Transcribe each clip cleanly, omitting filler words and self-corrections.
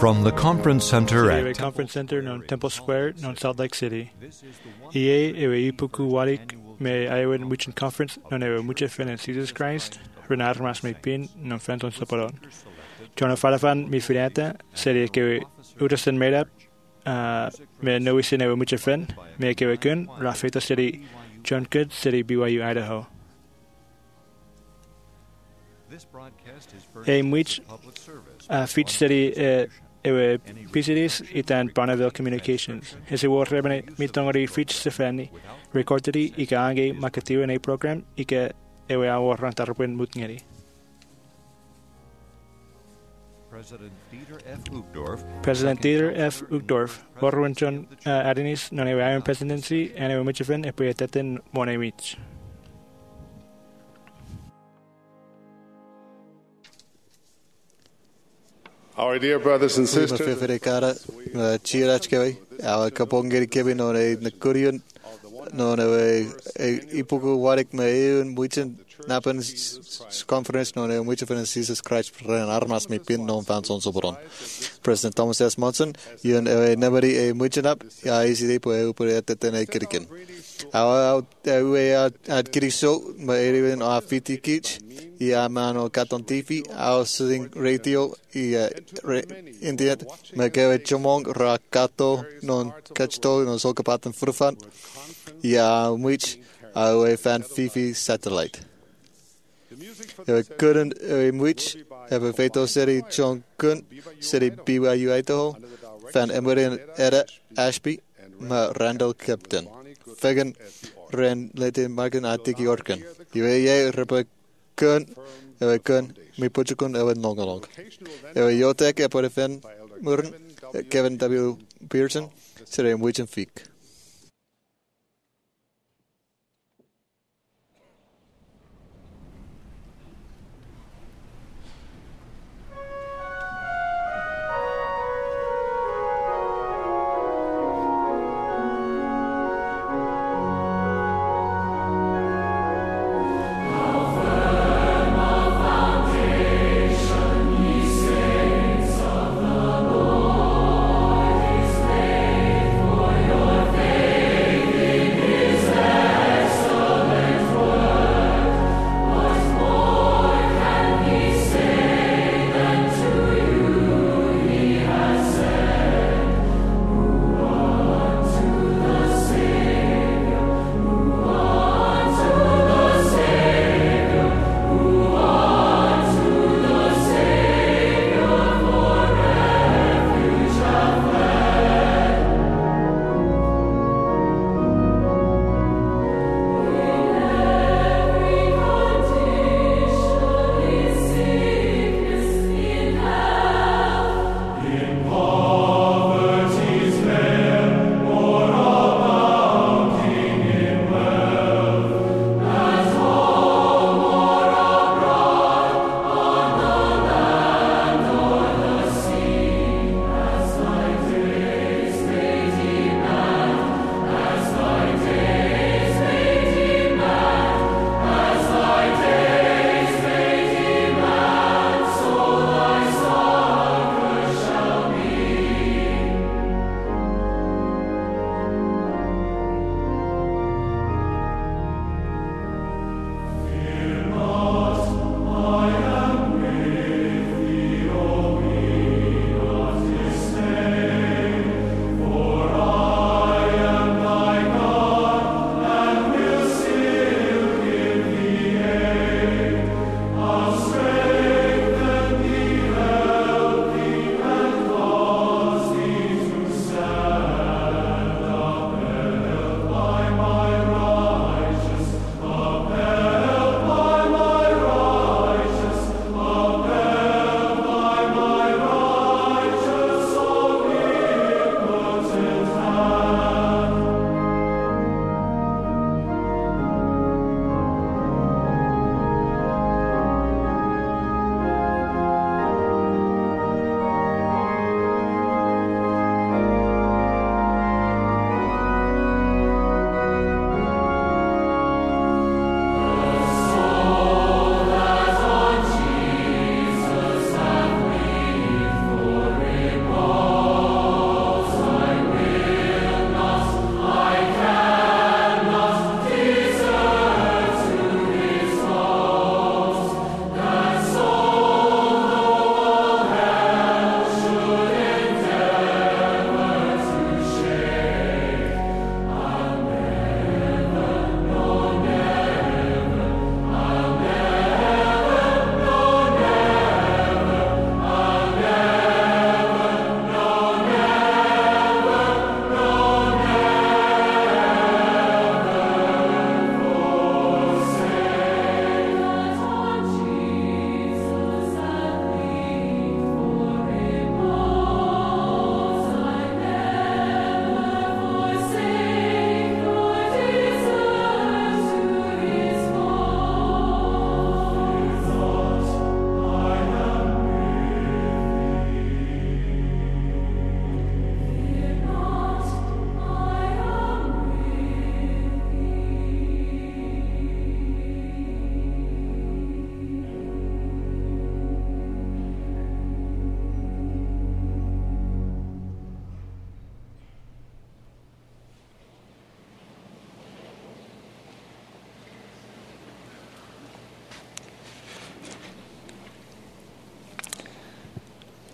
From the Conference Center Ewe Conference Center non Temple Square non Salt Lake City. Ie ewe ipuku warik me Iowa Muchin Conference non ewe muche fen en Jesus Christ renar mas me pin non fenton saparon. John Falafan mi fidata serie que urasen made up me no isin ewe muche fen me que kun rafeta city John Good City BYU Idaho. A much feature city ewe PCDs itan Bonneville Communications. Hese war rebene mitongori feature sefeni recordedi ika ange makatiu na program ika ewe awar rantarpen mutngeri. President Dieter F. Uchtdorf, Warwinchon Adinis, non ewe iron presidency, and ewe michifen epoeteten monemich. Our dear brothers and sisters, Napen conference no mucho van Jesus Christ ren armas me pin non van son soberon. President Thomas S. Monson, yun nobody a mucho nap, ya easy de po tene kirken. Our we at kiriso, ma even our fiti kitch, ya mano katon tifi, our sitting radio, Indian, Magave Chomong, Rakato, non catchto, non sokapatan frufan, ya which our fan Fifi satellite. Couldn't which have a fatal city John Kun, city BYU Idaho, Van Emmerin Edda Ashby, Randall Captain. Fagan Ren Latin Markin Atiki Orkan. UAA Republican, Kun, me Puchukun, Evan Nongalong. Yotek, Eporefen Murn, Kevin W. Pearson, City Witch and Feek. Your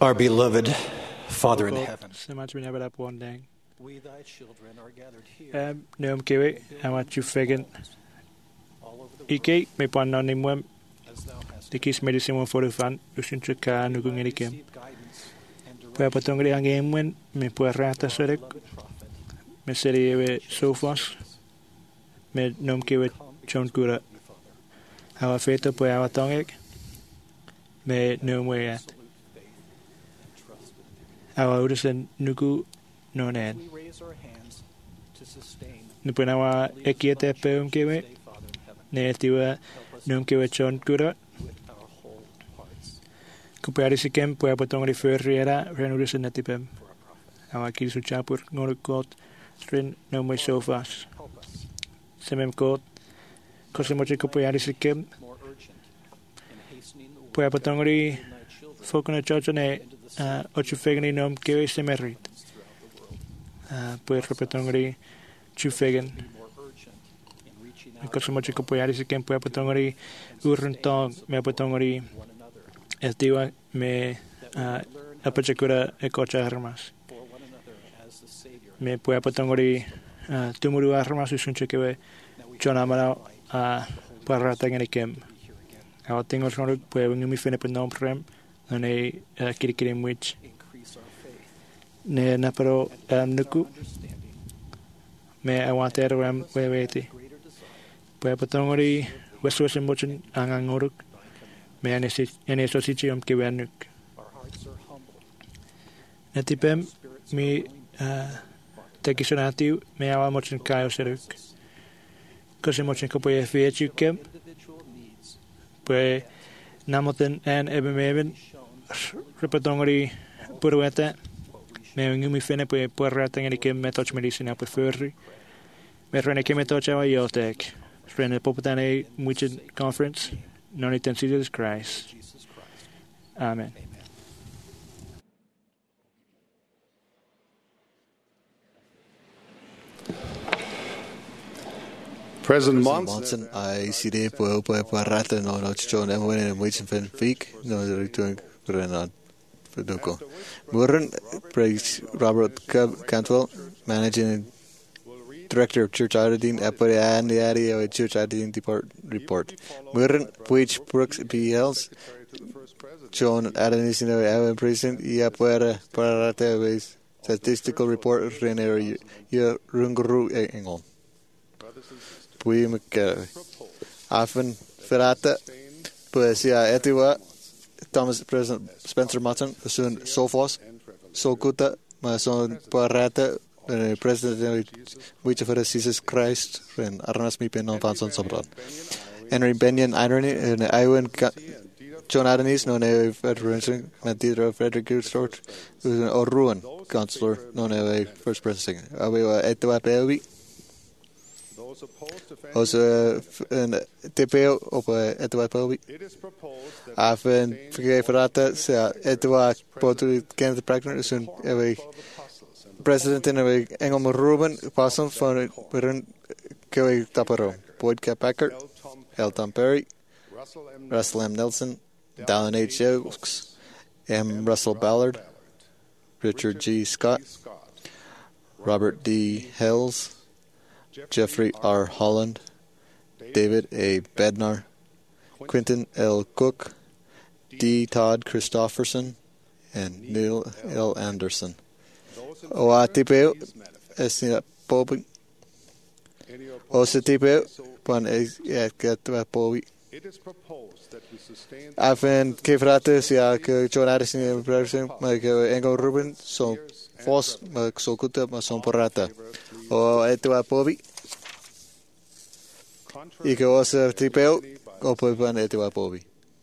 Our beloved Father in heaven, we, thy children, are gathered here Neum kewe, amat you fegen. all over the world Ike, me pan non nimwem, as thou hast the kiss medicine one for the fan, Lucian Chaka, Nugung Edikim. received guidance and Pua direction patongri ang emwen, me pua rata from our serek, beloved prophet. me seri ewe sofos, me nom kewe chon kura. Be, Father, Awa feto pua awa tongek, me neum weat. absolute faith and trust in thee. Awa urusen nuku non ed. We raise our hands to sustain Nupun awa ekiete peum kewe, stay, Father in heaven. ne tiwa Help us nom kewe chon kura. with our whole hearts Kupari sikem pua patongri furriera, ren urusen natipem. for our prophet. Awa kisu chapur ngorukot, ren nom we sofas. Help us Semem kot, kosemoche kupari sikem, more urgent in hastening the pua work patongri of thy children fokona chochone, into the city ocho fegni nom kewe semerit. throughout the world. Pua patongri chufegen. Be more urgent in reaching out Kosemoche kupari sikem pua patongri urentong, me patongri to one another, estiwa me that we might learn apachakura ekocha armas. for one another as the Savior. Me pua patongri tumuru armas usunchekewe Now we chonamara invite para tangenikem. to be here again. Awa tingos ngoruk pua ngumi fene penom prem, nane kirikirim wich. Increase our faith Ne naparo and nuku, our understanding. me awater ram weweti. Greater desire Pua patongri weswesen mochen angangoruk, me anesosichi kewe anuk. our hearts are humble. Natipem Spirits mi tekisonati me awa mochen kayo seruk. Kose mochen kapoye fiechukem, individual needs pua namoten en ebemeven, shown repatongri purueta. what we should Me ngumi fene pua pua ratangenikem me toch medicina pua furri. Me rene ke me toch awa yotek. Rene popatane muchen conference. Noni ten Jesus Christ. Jesus Christ. Amen. Amen. President Monson, I see the po rata no John and when and waiting for feek no return Renan Feduko. Murren praise Robert Cantwell, managing director of Church Iodine, Apple and the area of Church Iodine report. Murren Puich Brooks PLs, John Adonis in our president, Yapuera Parata with statistical report, Rener Runguru Engel. Pui McCarry. Often Ferrata, Poesia Etiwa, Thomas President Spencer Mutton, soon Sophos, Sokuta, my son Parata, President which of Jesus Christ, and Arnas Mipen non Fanson Sobron. Henry Benyon Irony, and Iwan John Adonis, known as Federation, Matthew Frederick Gilstort, who's an Oruan counselor, known as first president. Awe Etiwa Peowi. Also, een TPO op Edward Poby. Afen vergeven rata, Edward Potu kent Praktner is een president in een Engel Ruben Passam van een Kewe Taparo. Boyd K. Packard, L. Tom Perry, Russell M. Nelson, Dallin H. Oaks, M. Russell Ballard, Richard G. Scott, Robert D. Hells, Jeffrey R. Holland, David A. Bednar, Quinton L. Cook, D. Todd Christofferson, and Neil L. Anderson. Oatipeo, Esnia Pobi, Osatipeo, Pan Egatwa Pobi. Afen Kefrates, ja, John Addison in person, maar Engel Ruben, zo Vos, maar zo goed, maar zo'n porata. O Etwa Pobi. Ik was Tipeo, op een Etwa Pobi.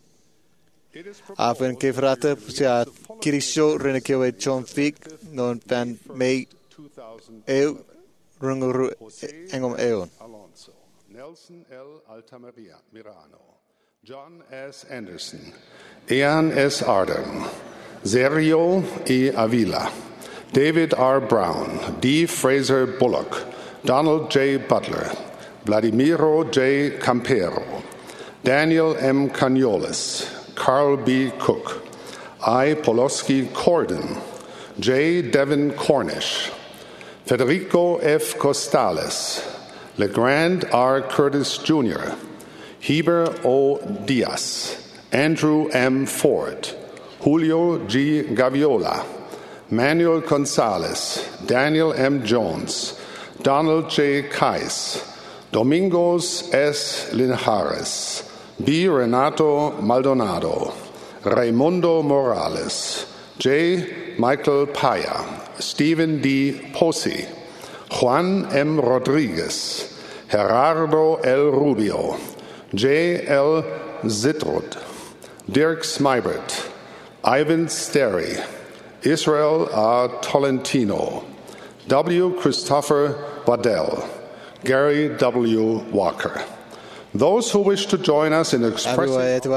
Afen Kefrate, ja, Kirisho, Renekewe John Fig, non van May Eeuw, Runguru Engel Eon. Alonso, Nelson L. Altamirano, John S. Anderson, Ian S. Arden, Sergio E. Avila, David R. Brown, D. Fraser Bullock, Donald J. Butler, Vladimiro J. Campero, Daniel M. Caniolis, Carl B. Cook, I. Poloski Corden, J. Devin Cornish, Federico F. Costales, LeGrand R. Curtis Jr., Heber O. Diaz, Andrew M. Ford, Julio G. Gaviola, Manuel Gonzalez, Daniel M. Jones, Donald J. Kais, Domingos S. Linares, B. Renato Maldonado, Raimundo Morales, J. Michael Paya, Stephen D. Posi, Juan M. Rodriguez, Gerardo L. Rubio, J. L. Zitrud, Dirk Smybert, Ivan Sterry, Israel R. Tolentino, W. Christopher Waddell, Gary W. Walker. Those who wish to join us in expressing It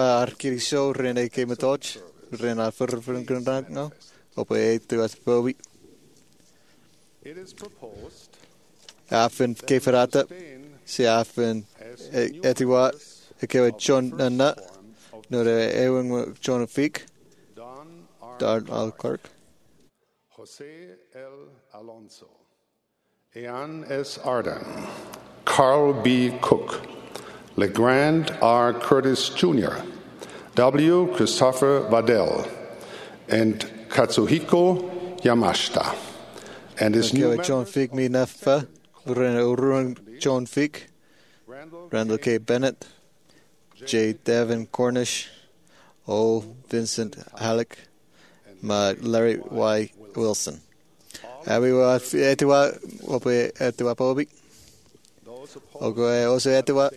is proposed Afen keferata si afen etiwa ke John na no de ewing John Fick Don R. Dar Alkirk Jose L. Alonso, Ean S. Arden, Carl B. Cook, LeGrand R. Curtis Jr., W. Christopher Waddell, and Katsuhiko Yamashita. And his new ke John Fick mi nafa Urun John Fick Randall K. Bennett J. Devin Cornish O. Vincent Halleck Ma Larry Y. Wilson. Abiwa etiwa ope etiwa pobi. Ogo also etiwa.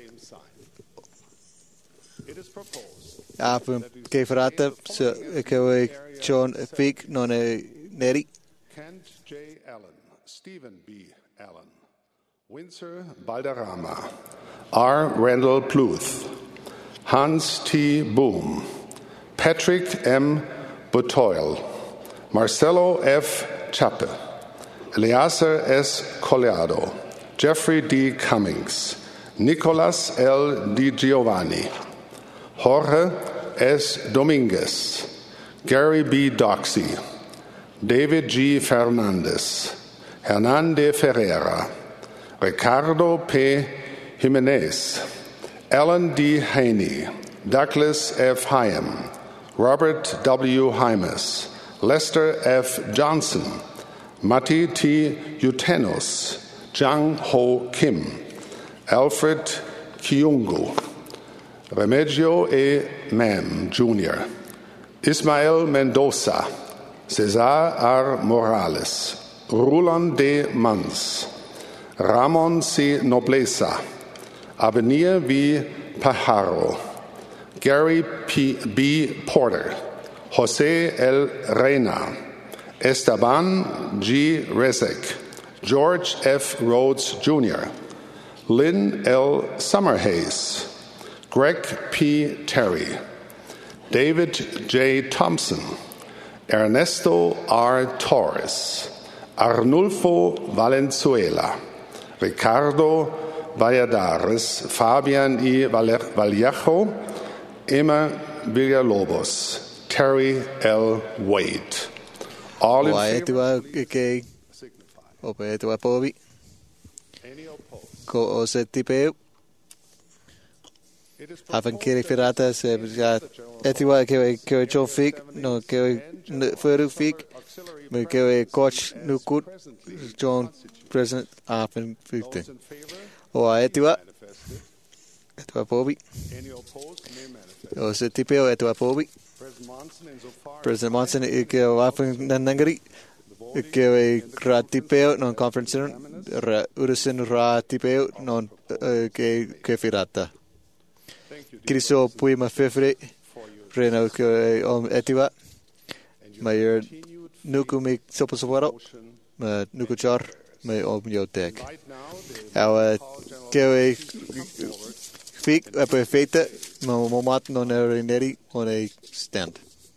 It is proposed Apen keferata so ke John Fick non neri. Kent J. Allen, Stephen B. Allen, Windsor Balderrama, R. Randall Pluth, Hans T. Boom, Patrick M. Butoil, Marcelo F. Chappe, Eleazar S. Colliado, Jeffrey D. Cummings, Nicolas L. Di Giovanni, Jorge S. Dominguez, Gary B. Doxey, David G. Fernandez, Hernande Ferreira, Ricardo P. Jimenez, Alan D. Haney, Douglas F. Hyam, Robert W. Hymas, Lester F. Johnson, Matti T. Utenos, Jang Ho Kim, Alfred Kiungu, Remigio E. Mam, Jr., Ismael Mendoza, Cesar R. Morales, Roland D. Mans, Ramon C. Nobleza, Avenir V. Pajaro, Gary B. Porter, Jose L. Reina, Esteban G. Rezek, George F. Rhodes Jr., Lynn L. Summerhays, Greg P. Terry, David J. Thompson, Ernesto R. Torres, Arnulfo Valenzuela, Ricardo Valladares, Fabian I. Vallejo, Emma Villalobos, Terry L. Wade. All in favor, Signify. Any opposed? Ko o se tipeu It is haven proposed kiri firata se ja etiwa ke John Fick no ke Feru Fick me ke coach nukut John President haven Fick those in favor, o etiwa manifested. etiwa pobi Any opposed may manifest. o se tipeu etiwa pobi President Monson, insofar President Monson ke haven nangari ke ra tipeu non conference ra urusin ra tipeu non ke firata Kriso pui ma fefre rena ke etiwa mayor nuku me soposawaro ma nuku char me yotek right now, the our ke fik ape fete ma momat non neri on a stand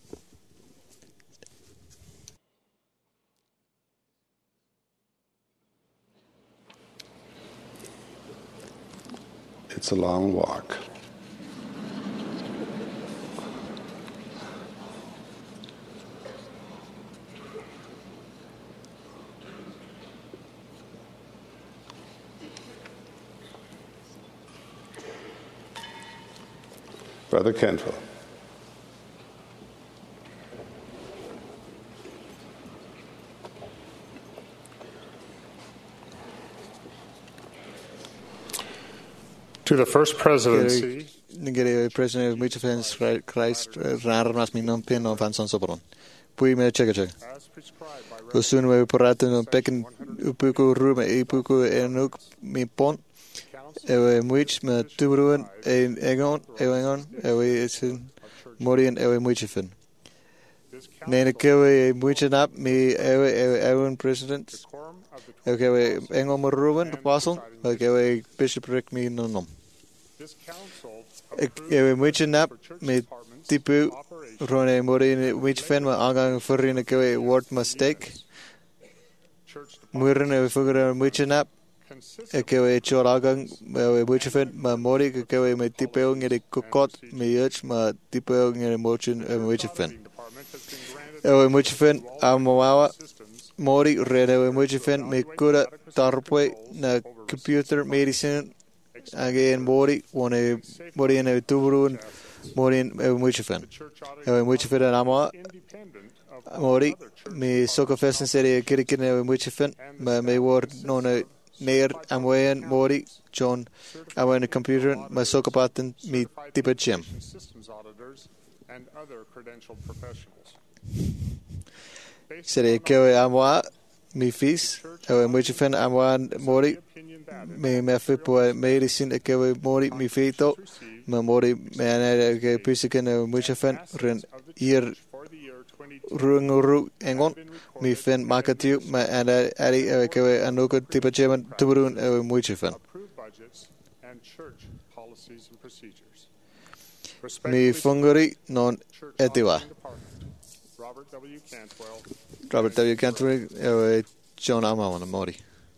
it's a long walk. Brother Cantwell. To the First Presidency, Nigeri President Mucha Fans Christ Rarmas Minampian of Anson Soberon. Pui me chega. as prescribed by Usun we porata no pekin upuku rume ipuku enuk mi pon. Ewe muich me tubruan engon ewe isin morian ewe muichifin. Nene kewe muichinap mi ewe president. quorum of the Ewe engon moruan apostle. Ewe bishop Rick mi nonom. this council Ewe muichinap mi tipu rone morin muichifin ma angang furrine kewe word mistake. church Muirin ewe fugura muichinap. consists Kewe choragang we muchefet ma mori kewe me tipeo ngere kokot me yech ma tipeo ngere mochin muchefen. department has been granted Ewe muchefen amawa systems mori rede we muchefen me kura tarpwe na computer medicine again mori one mori en tubrun mori en muchefen. church audit Ewe muchefen ama independent of mori me sokafesten serie kirken ewe muchefen me word no neer amwayan mori John awan computer masokapaten mi tipa gym. systems auditors and other credentialed professionals. Sere kewe amwa mi fis awe muchefen amwa mori Opinion that me mefe po medicine kewe mori mi fito ma mori me ana ke pisiken muchefen ren hier for the year 2020 runguru engon mi fen makatiu ma ana ari kewe anuko tipa gym tubrun muchefen. approved budgets and church policies and procedures. Mi funguri non Church etiwa. Auditing Department, Robert W. Cantwell, Robert W. Cantwell, John Amawana Mori.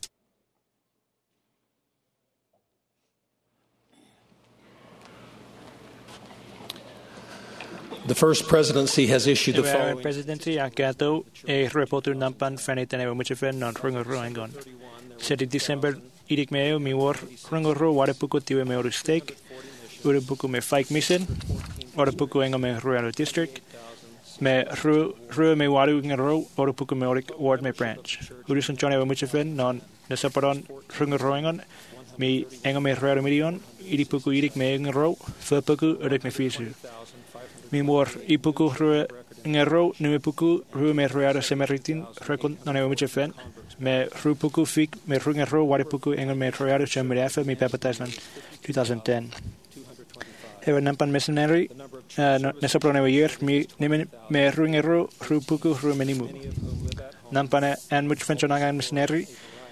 The First Presidency has issued the Ewe following. presidency akato e reporter nampan faniten ewe muchefen non runguru engon. Sedi December idik meo mi war runguru warepuku tiwe me oru stake. Urepuku me fike mission. Warepuku engo me ruano district. Me ru me waru ngero orepuku me orik ward me branch. Urusun chone ewe muchefen non nesaparon runguru engon. Mi engo me ruano million. Idipuku idik me ngero. Fupuku urik me fisu. Mi mor ipuku rue ngero numepuku rue me ruara semeritin rekon non ewe muchefen. Me rupuku fik me ru ngero warepuku engo me ruara chemerefe mi papatasman 2010. Ewe nampan missionary nesapron ewe year mi nimen me ru ngero rupuku rue menimu. Nampane en muchefen chonangan missionary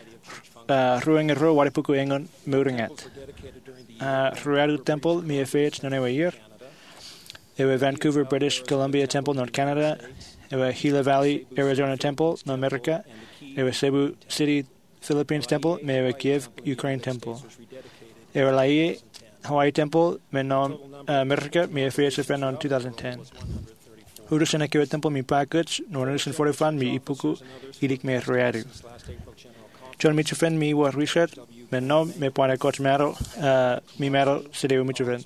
ru ngero warepuku engon muringat. Ruaru temple mi efech non ewe year. Ewe Vancouver, British Columbia Temple, North Canada. Ewe Gila Valley, Arizona Temple, North America. Ewe Cebu City, Philippines Temple. Me ewe Kiev, Ukraine Temple. Ewe Laie, Hawaii Temple, me non America. Me ewe SFN on 2010. Hurusen Ekewe Temple, mi package. Northern 45, mi ipuku, idik me readu. John Michufen, mi war research. Me no, me poine coach metal, mi metal, Sideo Michufen.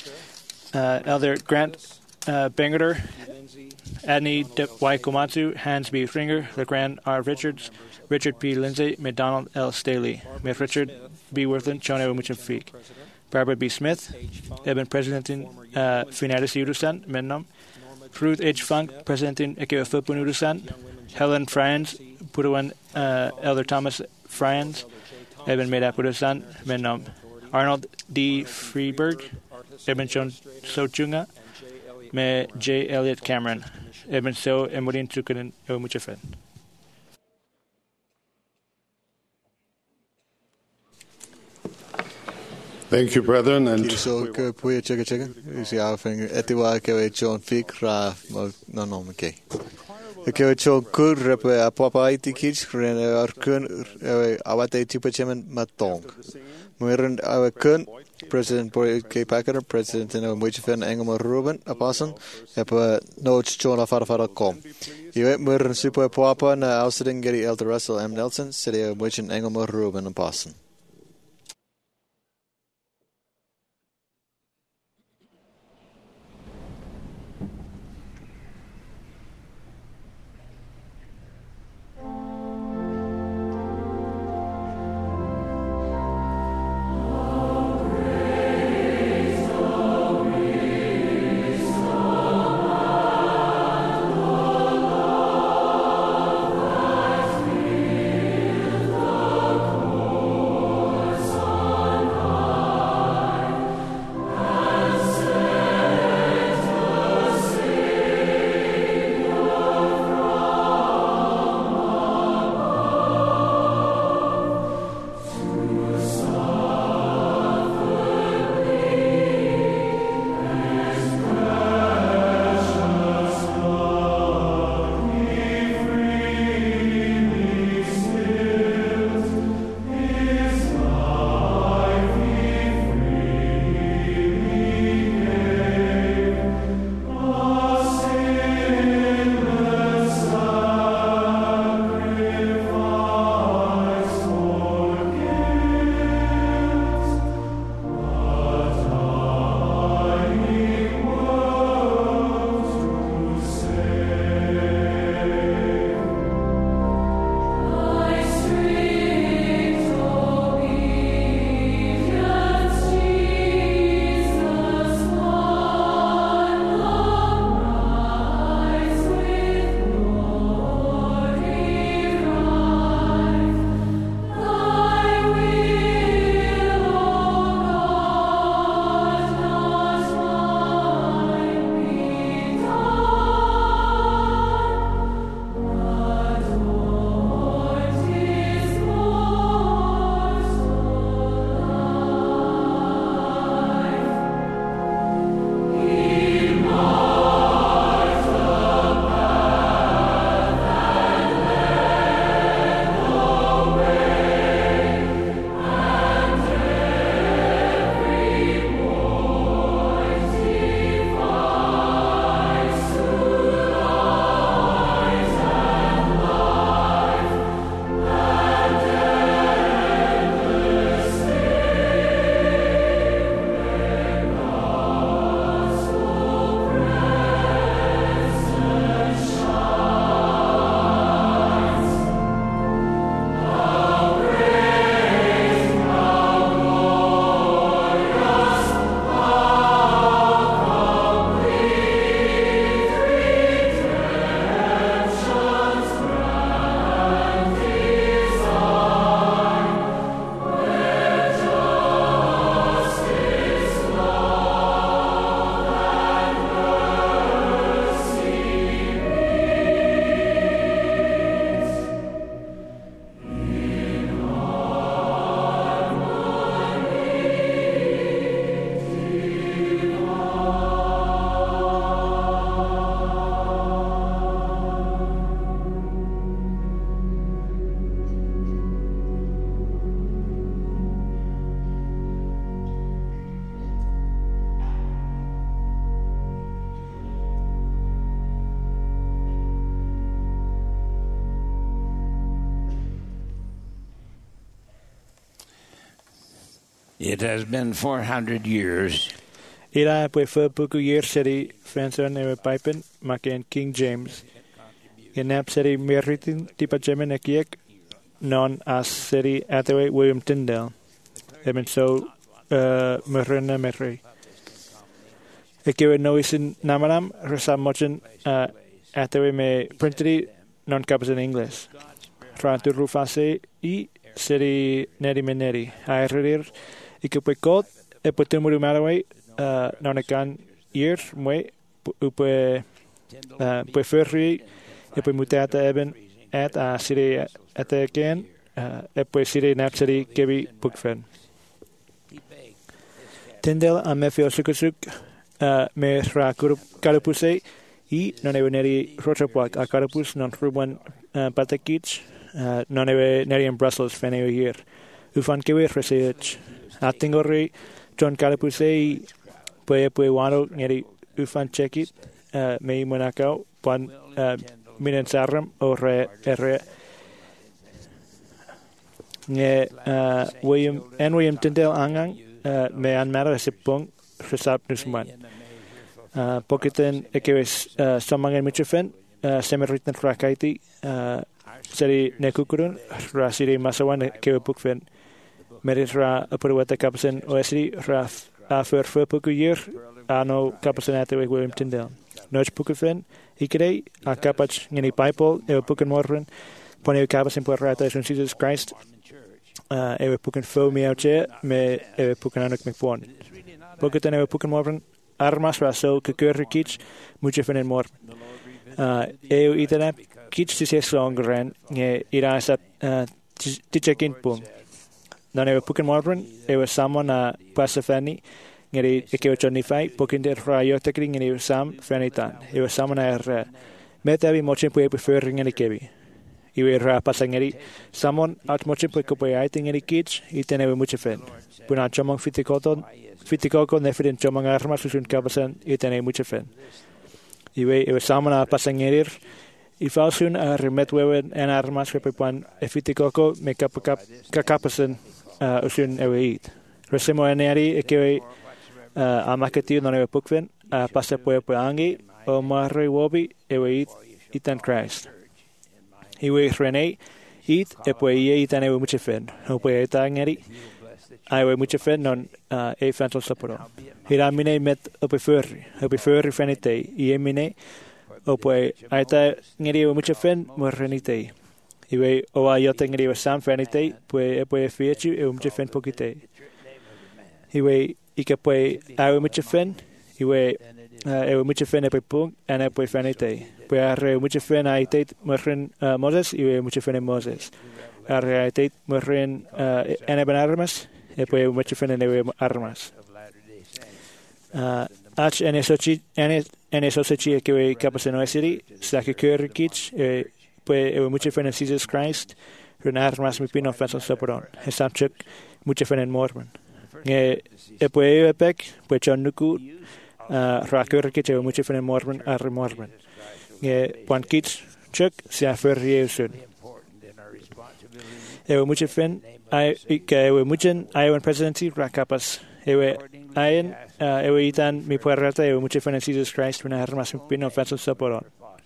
Elder Grant Bangerter, Adney Y. Komatsu, Hans B. Fringer, LeGrand R. Richards, Richard P. Lindsay, McDonald L. Staley, Miss Richard B. Worthland, Chono Muchafik, Barbara B. Smith, Eben President in Finatis Urusan, Mennom, Ruth H. Funk, President in Ekewafupun Urusan, Helen Friends, Puruan Elder Thomas Friends, Eben Medap Urusan, Mennom, Arnold D. Freeberg, Eben John Sochunga, me J. Elliott Cameron, Eben So Emorin Tukunin O Muchafen. Thank you, brethren, and So puya chega. Isi afeng etiwa kewe John Fik ra no okay. Kewe John kur rep apapa iti kich ren arkun awate tipa chemen matong. Muren awe kun President Boy K. Packer, President in Muchafen Engel Ruben Apostle, epa notes John Afara com. Iwe muren super papa na ausding geri Elder Russell M. Nelson, city of Muchan Engel Ruben Apostle. It has been 400 years Ila pwe fy buku year seri Franson ewe Pipen maken King James. Genap seri meritin tipa jemen ekiek non as seri Athewe William Tyndale. Eben so merena merri. Ekewe no isin namaram resa mochen Athewe me printeri non capas in English. Rantu rufase I seri neri meneri. Airir ikepwe kot e potemuru maraway non kan hier mwe upe pe ferri e pe mutata eben at a siri at again e pe siri napseri kebi pukfen Tyndale a me fio sukasuk me ra karapuse I non ewe neri rochapwak a karapus non ruban patakich non ewe neri in Brussels fene hier ufan kewe research atingori John karapuse Pue wano ngeri ufan chekit me monakau pan minen saram o re nge William Tyndale angang me an mara sipong resap nusman pokiten ekewes samangen michufen semeriten rakaiti seri nekukurun rasiri masawan kewe pukfen merit ra apurwata kapsen oesri raf After puku year, ano kapasanate with William Tyndale. Noch pukufen, ikere, a kapach ngeni Bible, ewe puken morren, pone kapasin puerrata es un Jesus Christ, ewe puken fo mi auche, me ewe puken anuk mekpon. Puketen ewe puken morren, armas raso kukur kich, muche fen en morren. Ewe itana, kich tise slongren, nge irasat tichekin pung. Non ewe puken morren, ewe samon a pasafani, ngeri ekewe choni fai, puken de rayo tekri ngeri sam fanitan. Ewe samon a metabi mochen pue prefer ngeri kebi. Iwe ra pasa ngeri samon at mochen pue kope aite ngeri kich, iten ewe muche fen. Puna chomong fitikoko nefiden chomong armas usun kapasan, iten ewe muche fen. Ewe samon a pasa ngerir, Ifalsun a remetwewen en armas pepuan efitikoko me kapasan usun ewe eat. Resemo eneri ekewe amakati non ewe pukven pasa pue angi o marre wobi ewe eat itan Christ. Iwe rene eat e pue ie itan ewe muche fen. O pue eta ngeri ewe muche fen non e fantal saporo. Hira mine met ope furri fenite ie mine o pue aita ngeri ewe muche fen morrenite. Iwe o a yote ngeri ewe sam fenite pue e pue fiechu ewe muche fen pokite. Iwe ike pue ewe muche fen iwe ewe muche fen e pue pung ane pue fenite. Pue arre muche fen aitate morren Moses iwe muche fen e Moses. Arre aitate morren ane ben armas e pue muche fen ewe armas. Ach ene soci e kewe kapaseno esiri sake kich pue ewe muche fen Jesus Christ ren armas mi pino fenson soporon. Hesamchuk muche fen en mormon. Nge e pue ewe pek pue chon nuku rakur kich ewe muche fen en mormon arre mormon. Nge puan kich chuk se aferri eusun. Ewe muche fen ewe muchen Iowan presidency rakapas ewe ayen ewe itan mi puerrata ewe muche fen en Jesus Christ ren armas mi pino fenson soporon.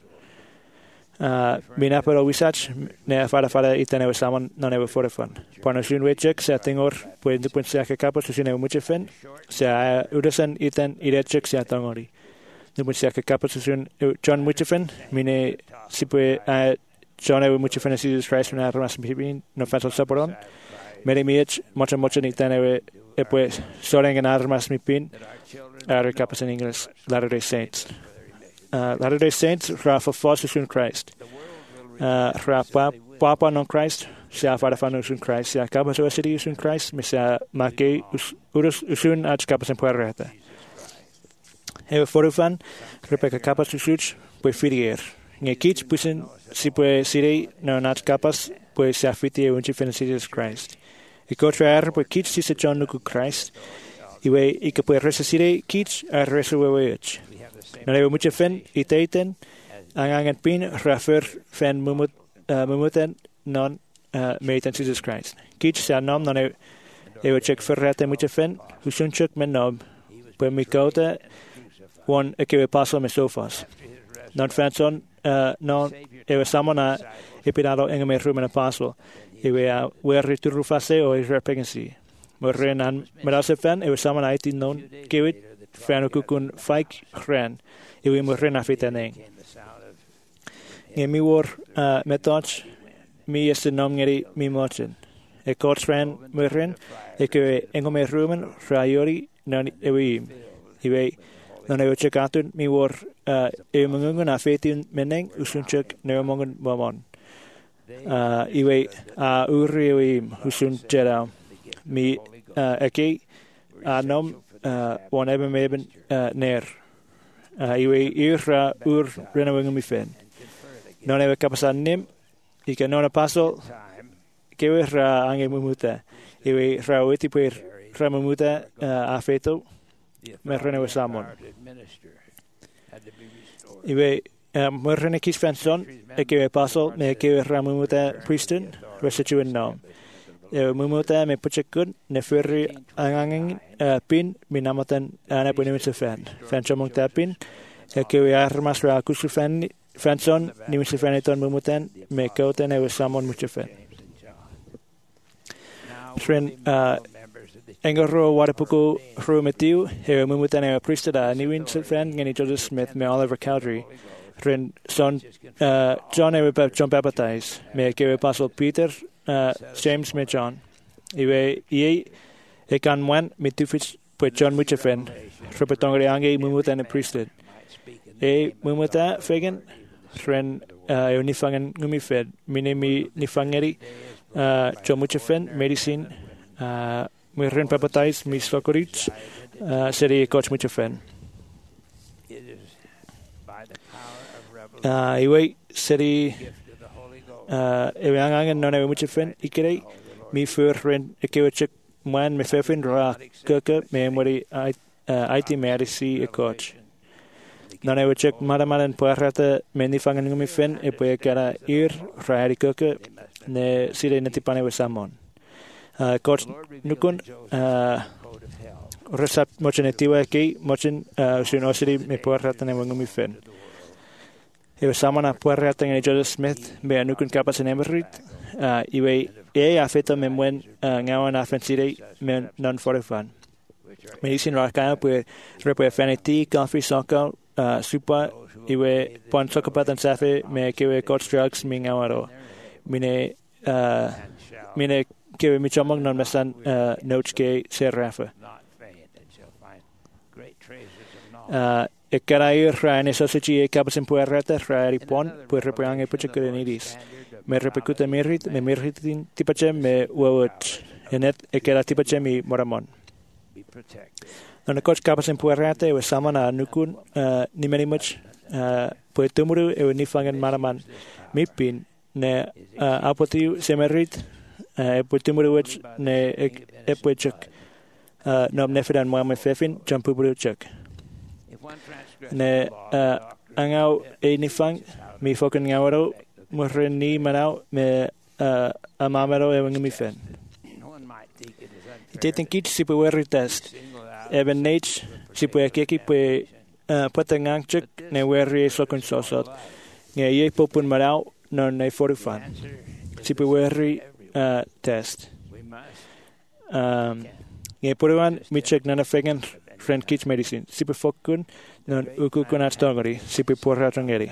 Mina pero wisach ne fara itan ewe samon non ewe forefon. Pano sun wechek se atingor puede se akapos sun ewe muche fen se udasan itan irechek se atangori. Nupun se akapos sun John muche fen mine sipue John ewe muche fen Jesus Christ na armas pipin no fatal saporon. Mere miech mocha itan ewe pues soren en armas mi pin are kapos in English Latter-day Saints. Latter-day Saints rafa fos in Christ. Rapa papa non Christ se afara fanus in Christ se kapos osiri in Christ me se make urus usun ach kapos en puerreta. Ewe forufan repeka kapos usuch pues fidier. Nge kich pusin si pues siri no nach kapos pues se afiti e unchi Jesus Christ. I contraer pues kich si se John nuku Christ. Iwe ike pues resesire kich a resuwewech. No ewe muche fen iteiten angangan pin refer fen mumuten non meten Jesus Christ. Kich se anom non e we check ferrata mucha fen, husunchuk menob, pues mi cauta, one e que we paso me sofas. Non fanson, non, e we samona, e pirado en me rumen a paso, e we rituru fase o e repegensi. We renan, merase fan, e we samona iti non, gewit, fan o kukun faik ren, e we mo rena fitaneng. E mi wor metoch, mi este nom ngeri mi mochen. E kortsran murren, e que engome rumen, raiori, non ewi. Iwe, non ewe chekatun, mi wor e mungungun a fetin meneng, usunchek neumongun momon. Iwe, uri ewi, usun jera. Mi, eke, nom, wan eben meben, ner. Iwe, ur renawingum mi fen. Non ewe kapasan nim, ika non a paso, kewe ra ange mumuta. Iwe ra weti puer ra mumuta a feto, me renewe samon. Iwe me rene kis fanson, e kewe paso, me kewe ra mumuta priestun, resituin nom. Ewe mumuta me puchekun, ne furri angangin pin, minamatan ane punimisa fan. Fansomong tapin, e kewe armas ra kusu fan, fanson, nimisa faniton mumutan, me kautan ewe samon mucha fan. Tren engaro wadapuko rumetiu he mumutan e priesthood niwin fan ngeni Joseph Smith me Oliver Cowdery tren son John e John baptize me ke apostle Peter James me John iwe e kan wan me tufits pe John mucha fan repetongre ange mumutan e priesthood e mumuta fegen tren e nifangen ngumi fed minemi nifangeri John mucha fan medicine mi ren baptize mi sokorich seri coach mucha fan iwe seri ewe angangen non ewe mucha fan ikere mi fur ren ekewechek man me fefin ra keke me mori IT merisi e coach non ewe chek madamalan puerrata me nifangen ngumi fan e puer kara ra keke ne sire netipane we samon coach nukun resap mochen etiwa ki mochen sinosiri me puerrata ne ngumi fen e samana puerrata ne Joseph Smith me nukun kapas en emerit iwe afeta me mwen ngawan afensire me non forefan me disin rakaya pu repo fanity coffee soccer super iwe pon sokapatan safe me kewe coach drugs me ngawaro mine kewe michamong non mesan notes ke serrafa e karair rane sosechi e kapasin puerrata rari pon puer repoyange puchekulenidis me repekuta meritin tipachem me wawot enet e kera tipachem mi moramon non e coach kapasin puerrata e samana nukun nimenimuch puetumuru e nifangen maraman mipin ne apotiu semerit puetumuru ne epuechuk nom nefidan moame fefin jampuburuchuk ne angau e nifang mi foken ngawaro morni manau me amamero e ngami fen itetin kit sipu weri test even nage sipu akeki pu patangangchuk ne weri sokon sosot nge ye popun marau non ne forufan sipu weri test nge puruan mi check nana fegen friend kits medicine sipu fokun non ukukun atstongori sipu porratongeri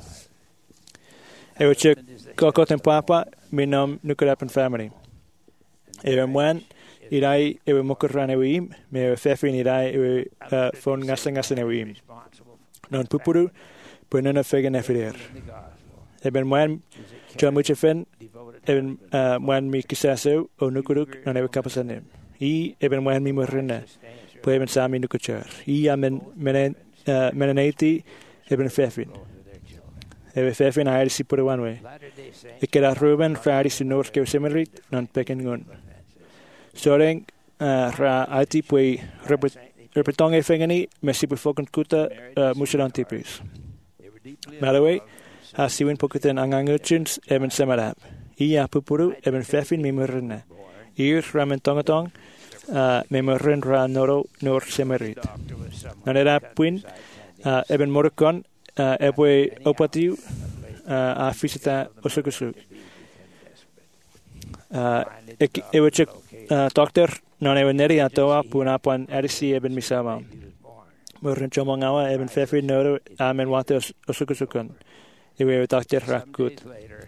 ewe check kokot en papa mi nom nukurapan family ewe mwan irai ewe mokurran ewe im me ewe fefin irai ewe fon ngasen ewe im non pupuru punana fegen efider eben mwan John mucha fen eben mwan mi kisaseu o nukuruk non ewe kapasanem I eben mwan mi morrena po eben sami nukuchar I amen meneneti eben fefin ewe fefin a si por wanwe ikera Ruben Friday si north ke semerit non peken gun soreng ra ati pui repetong e fengani me si fokan kuta musadan tipis malawe ha siwin pokuten anganguchins eben semarap I apupuru eben fefin mi morrena Ir ramentongatong me morren ra noro nor semerit. Non era puin eben morukon ebwe opatiu a fisita osukusuk. Ewe chik doctor non ewe neri atoa puna pan erisi eben misama. Morren chomongawa eben fefi noro amen wate osukusukon. Ewe doctor rakut.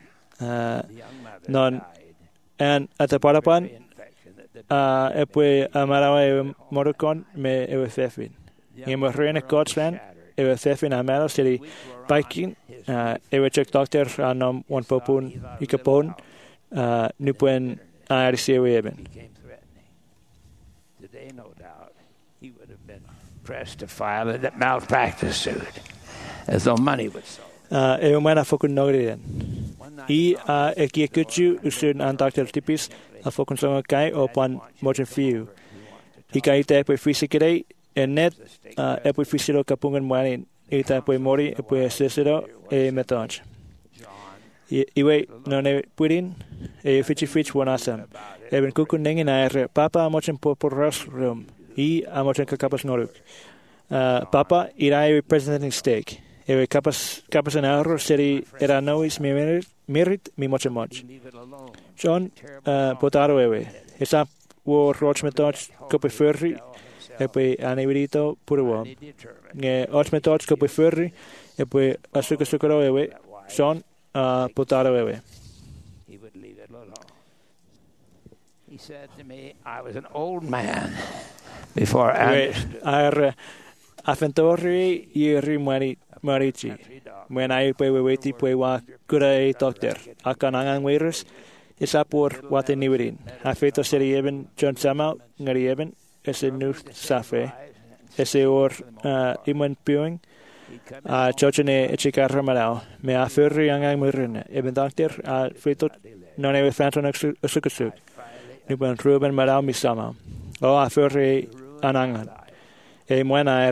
Non en ataparapan epwe amarawa ewe morukon me ewe fefin. Nge morren e godspan ewe fefin amaro siri biking ewe chik doctor anom wan popun ikapon nupuen ARC ewe eben. Today, no doubt, he would have been pressed to file a malpractice suit, as though money would solve. Ewe mana fokun nogrian. I eki kuchu usun an doctor tipis a fokun songa kai opan mochen fiu. I kai te epwe fisikirei net epwe fisiro kapungan muanin. I te epwe mori epwe sesiro e metanj. Iwe non e purin e fich wanasam. Eben kukun nengin aere papa amochen poporas room. I amochen kakapas noruk. Papa ira ewe presenting stake. Ewe kapas an aero seri era nois merit mi mochen moch. John potaro ewe. Esa wo roch metoch kope furri epe anivirito purwam. Nge och metoch kope furri epe asukaro ewe. John potaro ewe. He would leave it alone. He said to me, I was an old man before I understood. Afentori yeri marichi. When I pay weti pay wa kura doctor. Akanangang virus isa por wate niwerin. Afeto seri eben John Sama ngari eben ese nu safe. Ese or iman piuing. Chochene echikar malao. Me afurri angang murin. Eben doctor feto non ewe fanton usukasuk. Nuban Ruben malao misama. O afurri anangan. E muena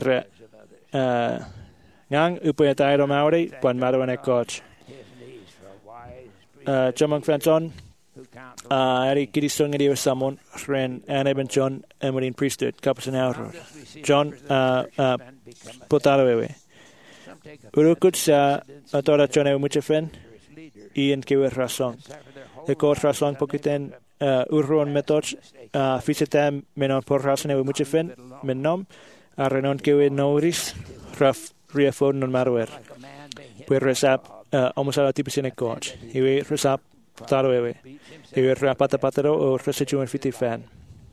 ngang upe tairo maori pan maro ane coach. Chamang fanton eri kirisong edi samon ren aneben John Emerin priesthood kapus an hour. John potaro ewe. Urukut sa atora chone mucha fen ian kewe rasong. E kor rasong pokiten urron metoch fisetam menon por rason ewe mucha fen menom arenon kewe noris raf riafon non marwer. Pues resap omusala tipis in e coach. Iwe resap potaro ewe. Iwe rapata patero o resechuan fiti fan.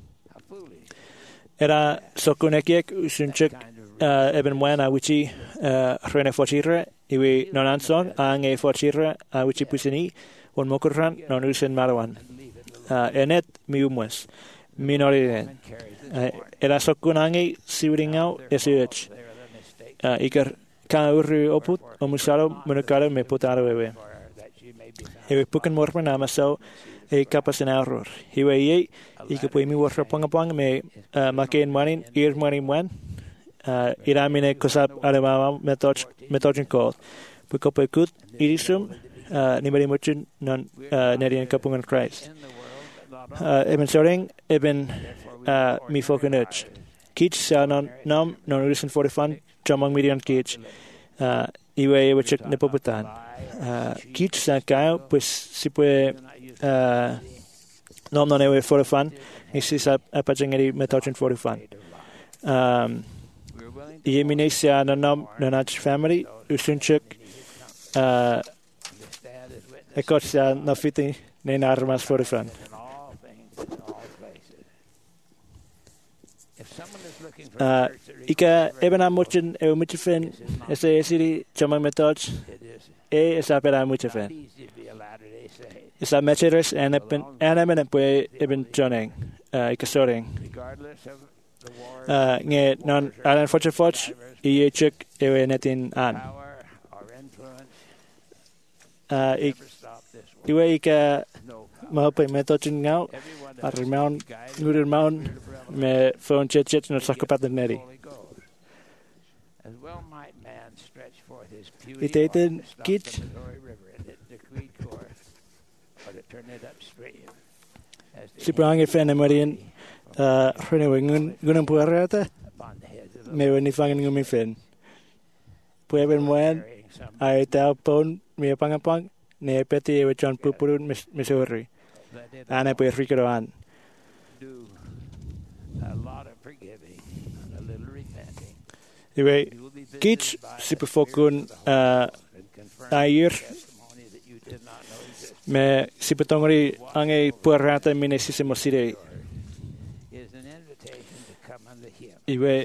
Era sokunekiek usunchek eben muena wichi rene fochire iwe nonanson ange fochire wichi pusini on mokurran non usen marawan. Enet miumwes minoriden. Era sokunange siwringau esuch. Iker ka uru oput omusalo munukaro me potaro ewe. Ewe puken morpen amaso e kapas en auror. Iwe ye ike pui mi warra pangapang me maken manin ir manin wan. Iramine kosap alemama metochen kol. Pukope kut irisum nimeri muchin non nerian kapungan Christ. Eben soring eben mi fokenuch. Kich sa non urisen for the fun jamang median kich. Iwe wachek nepoputan. Kich sa kayo pues si pue non ewe for the fun. Isis apajangeri metochen for the fun. Yeminesa nanam nanach family usunchuk ekotsa nafiti ne armas for the fun. Ika ebena muchen e muchen ese esiri chamang metoch esa pera muchen esa mecheres anamen pue eben joning ika soring nge non alan foch iye chuk ewe netin an iwe ika mahope metochin ngau armaun ngurmaun me phone chet no sakopat neri itaten kit si pang ifen amarin rene ngun puarata me wen ifang ngum ifen pueben mwen ai tau pon me pang ne peti e chon pupurun Missouri ana pe rikroan a lot of forgiving and a little repenting. Iwe kits sipefokun air me sipetongri ange puarata mine sisemosire Is an invitation to come unto him. Iwe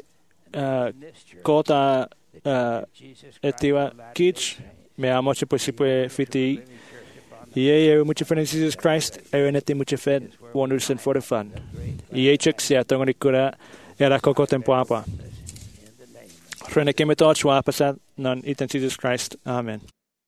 kota etiva kits me amo se posipue fiti Ie mucha fe in Jesus Christ e neti mucha fe wonders and for the fun. Ie chek sia tongri kura era koko tempo apa. Rene keme to chwa pasat non iten Jesus Christ. Amen.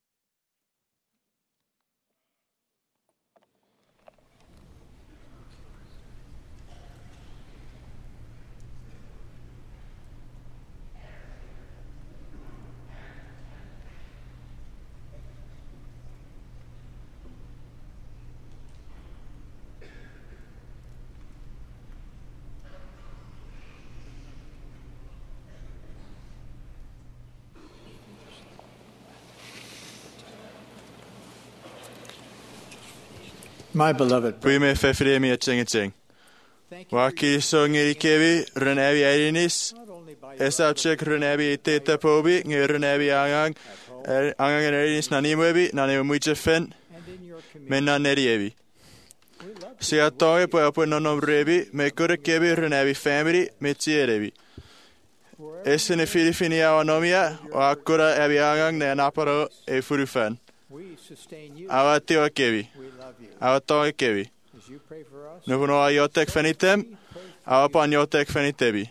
My beloved Pwy me ffefri mi a ting. Waki so ngiri kevi renebi airinis. Esau chek renebi teta pobi ngi renebi angang airinis nanimwebi nanimu muiche fen men naneriebi. Sia toge po apo nonom rebi me kure kebi renebi family me tierebi. Esse ne filifini awanomia o akura ebi angang ne naparo e furufen. Awa tewa kebi. Awa toge kebi. Nupuno a jotek fenitem, awa pan jotek fenitebi.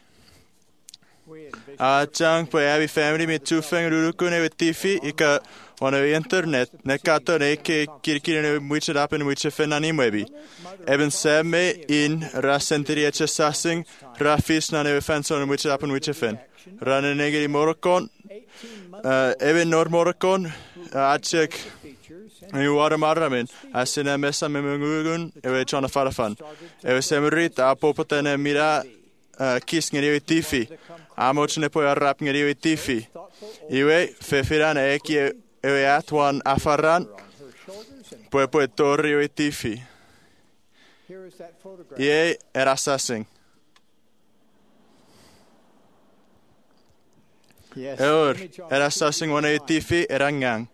Awa chang po ebi family me tufeng rurukune we tifi ika wana internet ne kato ne ke kirikiri ne muiche dapen muiche fenanimwebi. Eben seme in rasenteri eche sassing rafis na ne fenson muiche dapen muiche fen. Rane negeri morokon, eben nor morokon, achek mi wara marramin, asine messa me mungugun, ewe chona farafan. Ewe semurit a popotene mira kis ngeri tifi. Amoch ne poi rap ngeri tifi. Iwe fefiran eki ewe atwan afaran. Poi torri tifi. Ie era sassing. Era sassing wana tifi era ngang.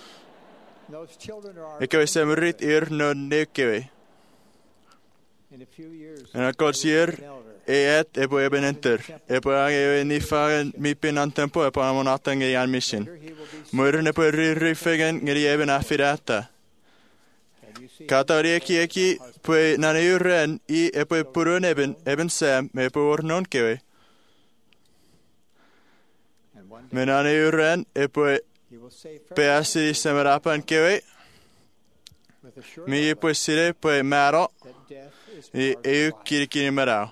Ikewe semurit no nekewe. En a kotsier et ebo eben enter. Ebo ange nifagen mipin an tempo ebo amonatan ge jan mission. Muren ebo rifegen ngeri eben afirata. Katori eki pue nane uren I ebo purun eben sem me ebo ornon kewe. Menane uren ebo peasi semerapan kewe. Mi ebo sire pue maro. I eu kirikiri marao.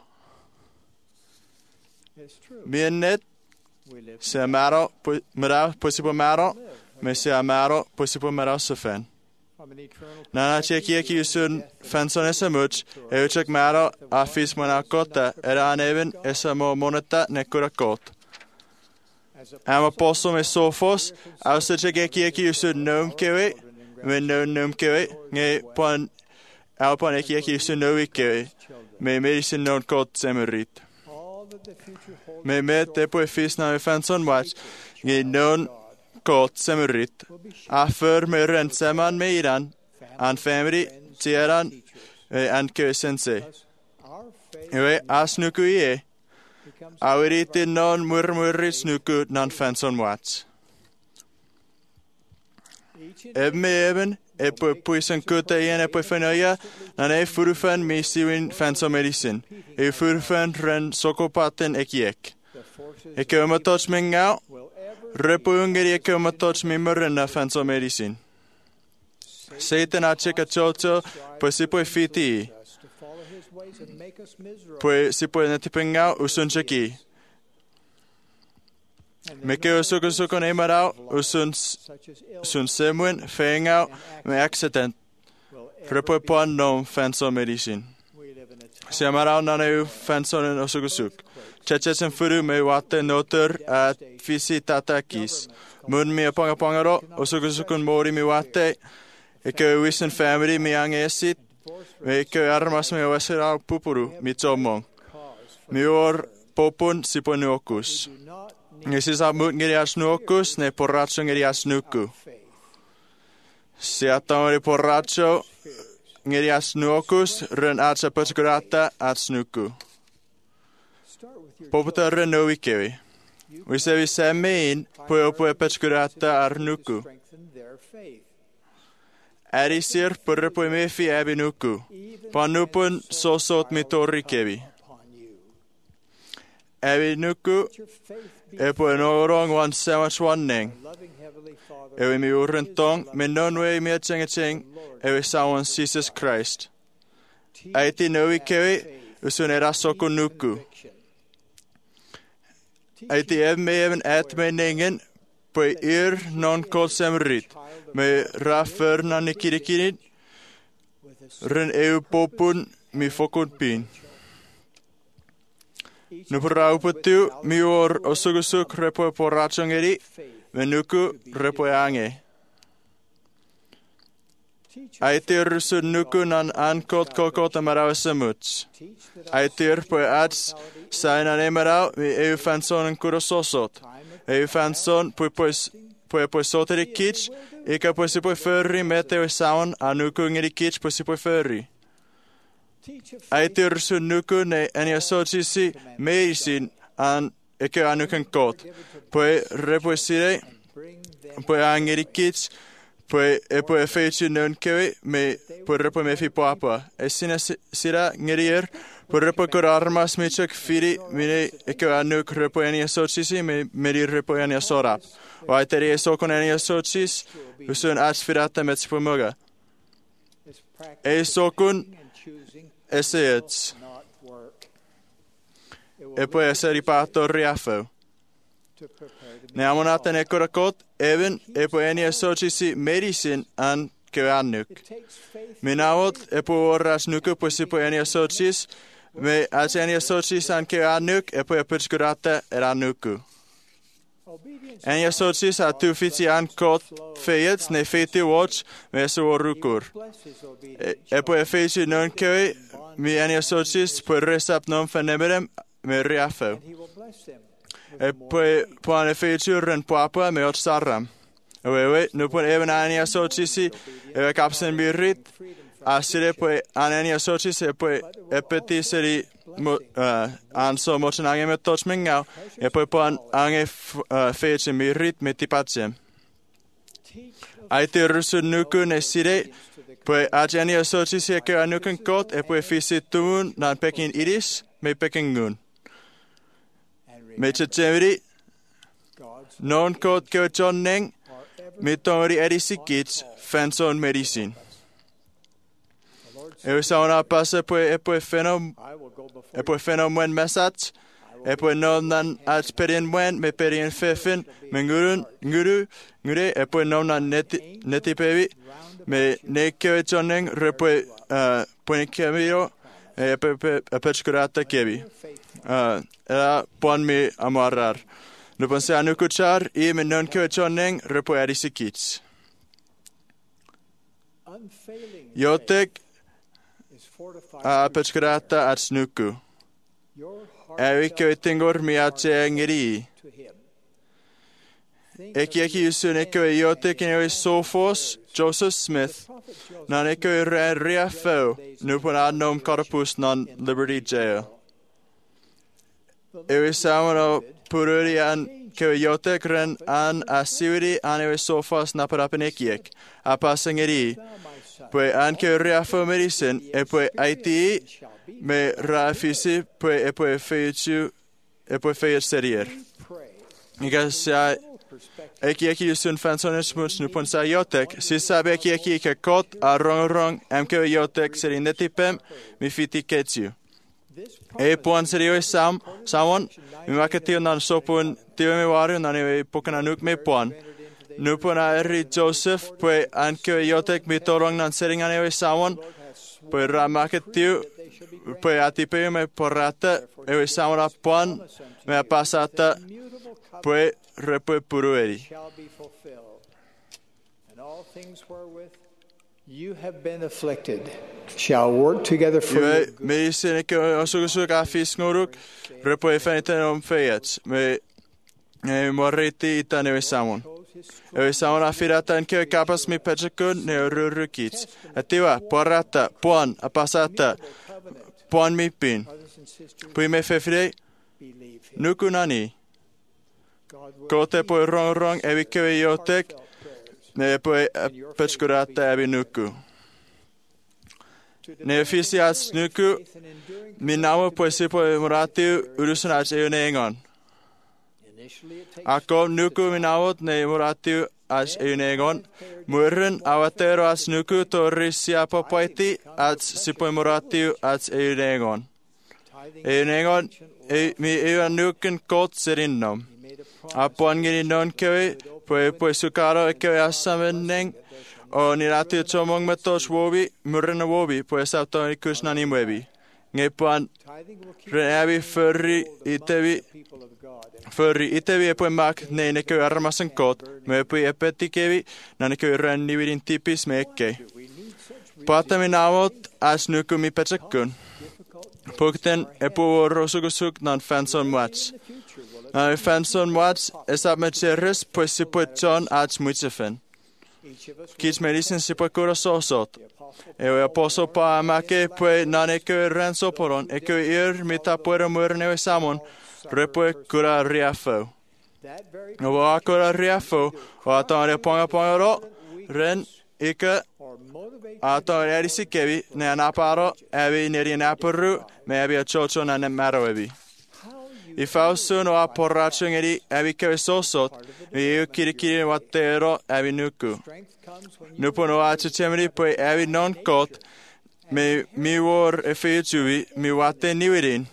Minnet se amaro marao possible maro me se amaro possible marao sofen. Nana cheki eki usun fanson esa much eu chek maro afis mona kota era aneven esa mo moneta nekura kot. Am apostle me sofos ausa chek eki usun nom kewe me nom kewe nge pon Alpan eki usun no kewe me medicine non kot semerit. Me te poi fis na me fanson watch nge non kot semerit. Afer me ren seman me iran an family tieran an ke sensei. Ewe asnuku ie. Awiriti non murmuri snuku nan fanson watch. Eben epo puisen kuta ien epo fenoia nan e furufen mi siwin fanso medicin. E furufen ren sokopaten ekiek. Eke umatoch mingau, repo ungeri eke umatoch mimeren na fanso medicin. Satan acheka chocho, pues si poi fiti. Pues si poi natipingau usun cheki. Meke usuko ne marau usun semuen fengau me accident. Repo pon nom fanso medicin. Siamarau naneu fansonen osugusuk. Chachesen furu me wate noter at fisi tatakis. Mun mi apangapangaro osugusukun mori mi wate. Eke wisen family mi angesit. Eke armas mi wasera pupuru mi tomong. Mi or popun siponuokus. Ngisisa mut ngirias nuokus ne porracho ngirias nuku. Siatamari porracho ngirias nuokus ren atsa patskurata atsnuku. Poputa ren novikevi. Visevi semmein poe patskurata arnuku. Ärisir purrepoi mefi abinuku. Panupun sosot mitorikevi. Abinuku epoi norong wan samachwanning. Ewe mi urentong menonwe mi atcheng ewe sawan Jesus Christ. Aiti novikevi usunera sokunuku. Aiti even atmeningen poi non kolsemrit. Me raffer na nikirikirit. Ren eu popun mi fokun pin. Nuprauputu mi or osugusuk repo porachongeri. Menuku repo ange. Aitir sun nuku nan ankot kokot amarawasamuts. Aitir poi ats saina nemarau mi eu fanson kurososot. Eu fanson poi soteri kits. Ika poi förri meteo saun anuku ngeri kits poi förri. Aitir sun nuku ne eniasotisi meisin an eke anukan kot. Poi repoisire poi angeri kits. Poi feitu non kewe me poi repo me fi poapa. Esina sira ngerier poi repo kor armas me chok firi mine eke anuk repo eniasotisi me meri repo eniasorap. Vaiteri esokon eniasotis usun asfirata metspomoga. Esokun eseets. Epoi eseripato riafo. Ne amonaten ekorakot even epoi eniasotisi medisin an keannuk. Minawot epoi orras nuku posipoi eniasotis me as eniasotis an keannuk epoi epitskurata eranuku. Eniasotis a tu fiti ankot feiet ne fiti watch me suorukur. Epoi fiti non kewe mi eniasotis poi resap non fenemerem me riafo. Epoi puan feiturren puapua me ot sarram. Ewe nupun even eniasotisi ewe kapsen birrit. Asire poi eniasotisi epoi epetiseri anso mochen ange me tochmingau. Epoi puan ange feitsin birrit me tipatsem. Aiti rusun nuku ne sire. Poi eniasotisi eke anukan kot epoi fisituun nan pekin iris me pekingun. Me chemiri non kot ke chonneng me tongri erisikits fanson medicine. Ewe sauna pasa epoi fenom mwen mesat epoi non nan at perien mwen me perien fefin me ngure epoi non nan neti pevi me ne ke chonneng repoi poi kemiro epechkurata kevi. Era pon mi amarrar. Nupon se anukuchar I me non ke chonneng repo erisikits. Jotek pechkurata atsnuku. Ewi ke tingor mi atse ngeri. Eki usun eko jotek ewe Sophos Joseph Smith. Nan eko riafo nupon adnom corpus non Liberty Jail. Ewe samano pururi an kewe jotek ren an asiwiri an ewe Sophos naparapenekiek. Apasangeri. Poi an kewe riafo medicine epoi aiti me rafisi poi epoi feit serier. Ikas eki usun fansones muts nupon sa jotek. Sisabe eki ke kot a rong kewe jotek seri netipem mi fiti ketsu. E puan serio samon mi makatio nan sopun tio me waru nan e pokana nuk me puan. Nupon a eri Joseph poi an kewe jotek mi torong nan seringan e samon poi ra makatio poi atipe me porrata e samara pon me passata poi repo purueri. shall be fulfilled. And all things wherewith you have been afflicted shall work together for your Io good. me se che osugusu ka fisnguruk repo e feniten om feiat me morriti itane we samon. E samon afiratan ke kapas mi pechakun ne rurukits. Ativa porrata pon apasata pon mi pin. Brothers and sisters, Pui me fefrei believe him. nukunani. God will Kote poi rong evi kevi jotek prayers. ne poi pechkurata evi nuku. Ne fisias nuku Faith and enduring minamo poi si poi muratiu urusunach eunengon. initially it takes Ako nuku minawot ne muratiu as eunengon. Murren avatero as nuku torri siapa poiti as si poi muratiu as eunengon. tithing. Eunengon mi eun nuken kot serinnom. He made a promise Apuan gini non kewe, poi sukaro kewe asameneng, o nirati chomong metos wobi, murrena wobi, poi sautoni kusnani mwebi. Ngepuan tithing will keep reabi furri itevi, people of God. And furri itevi epoi mak ne kewe armasen kot, me epoi epeti kevi, nane kewe renni vidin tipis me ekkei. we need such Paatami naavot as nukumi petsekun. Pukten epu rosugusuk nan fanson muats. Nan fanson muats esap me cherres pues siput John ats muitsefen. each of us Kits medicine siput kura sosot. Ewe aposo pa amake pue nan eke ren soporon eke ir mita puera muerne samon repue kura riafo. that very Owa kura riafo o atare ponga ro ren ike or motivate Ato erisi kevi ne anaparo evi neri anapuru me evi achocho na nemaro evi. I fausun o aporracho ngeri evi kevi sosot me iu kirikiri watero evi nuku. strength comes when Nupo no achechemri poi evi non kot me mi wor e feichuvi mi wate niwirin.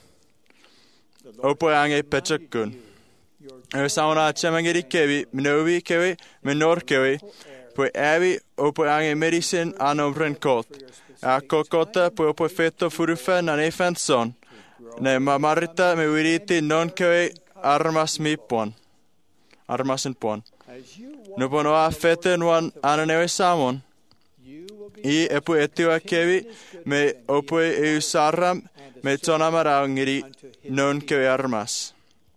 Opo ange pechakun. E sauna achemangeri kevi minovi kevi minor kevi poi evi opo ange medicine anomren kot. A kokota poi opo feto furufen an efenson. Ne mamarita me wiriti non kevi armas mi pon. Armasen pon. as you walk, No pono a feten wan ananewe samon. you will be I epu etua kevi me opo e usaram me tonamarau ngiri non kevi armas.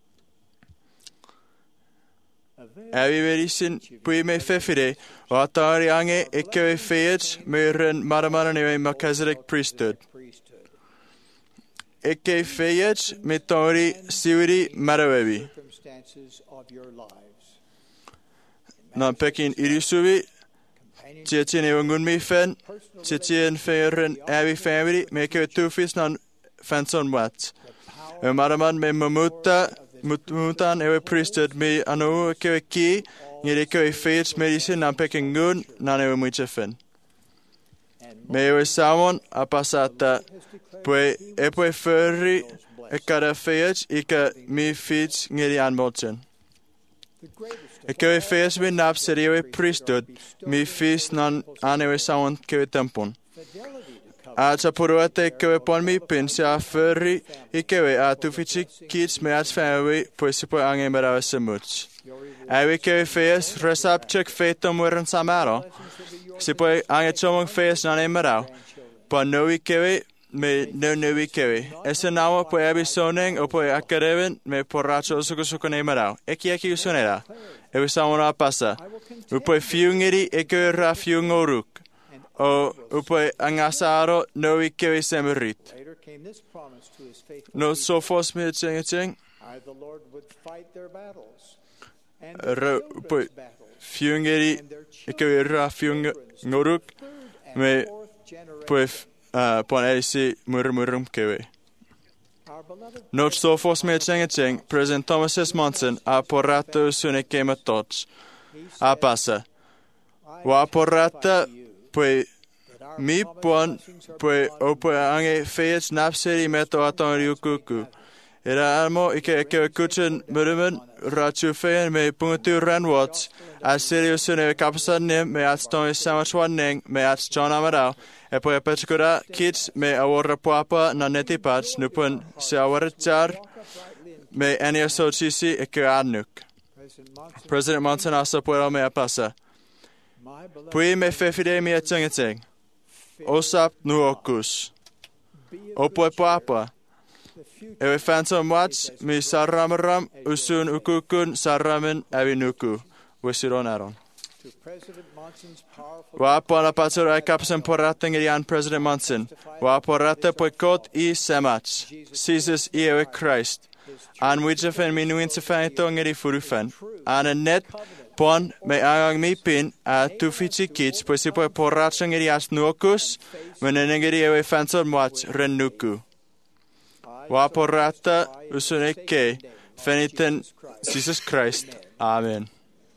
Evi verisin pui me fefire o atari ange e kevi feiet me ren maramananewe Melchizedek priesthood. priesthood. E kevi feiet me tori siwiri marawevi. Circumstances of your lives. Nan pekin irisuvi tietien ewangun mi fen tietien feiren evi family me kevi tufis nan fanson wat. E maraman me mutan ewe priesthood me anu kevi ki ngiri kevi feiet medicine nan pekin gun nan ewe muiche fen. Me ewe samon apasata pue epue furri e kada feiet ika mi fits ngiri anmolchen. E kevi feiet me nap seri ewe priesthood mi fis nan anewe samon kevi tempon. Acha puruate kewe pon mi pin se a furri I kewe a tufici kits me ats family pue sipo ange merawe semuch. Ewe kewe feiet resap chek feitom weren samaro. Sipo ange chomong feiet nan e merau. Pa novi kewe me novi kewe. Ese nawa po ebi soneng o po akareven me porracho suko ne merau. Eki usonera. Ewe samona pasa. Upo fiungeri eke ra fiungoruk. O upo angasaro novi kewe semerit. Later came this promise to his faithful No people. sofos me cheng. I, the Lord, would fight their battles and Ro their upo children's battles fiungeri and their eke ra fiungoruk and me fourth generation. po pon elisi murmurum kewe. Our beloved Not sofos me cheng. President Thomas S. Monson a porrato sune kema tots. A pasa. Wa porrata poi mi pon poi opo ange feiet napseri meto aton riukuku. Ira amo ike kuchen murumen rachufen me puntu ranwat. As serious ne kapasan ne me atstone samachwaning me at John Amadao. E poi petkura kids me awara papa na netipats nupun se awarichar me enia sochisi ike anuk. President Monson asa puero me apasa. Pui me fefide me atungating. Osap nuokus. Opoi papa. Ewe phantom watch mi saramaram usun ukukun saramin avinuku. Wisiron aron. Wapona patura kapsen porating irian President Monson. Waporata poikot I semach. Jesus Ewe Christ. An wijafen minuin se fanitong eri furufen. An a net pon me agang mi pin a tufichi kits posipo porachang eri as nuokus. Menenengeri ewe phantom watch renuku. Waporata usuneke feniten Jesus Christ. Amen.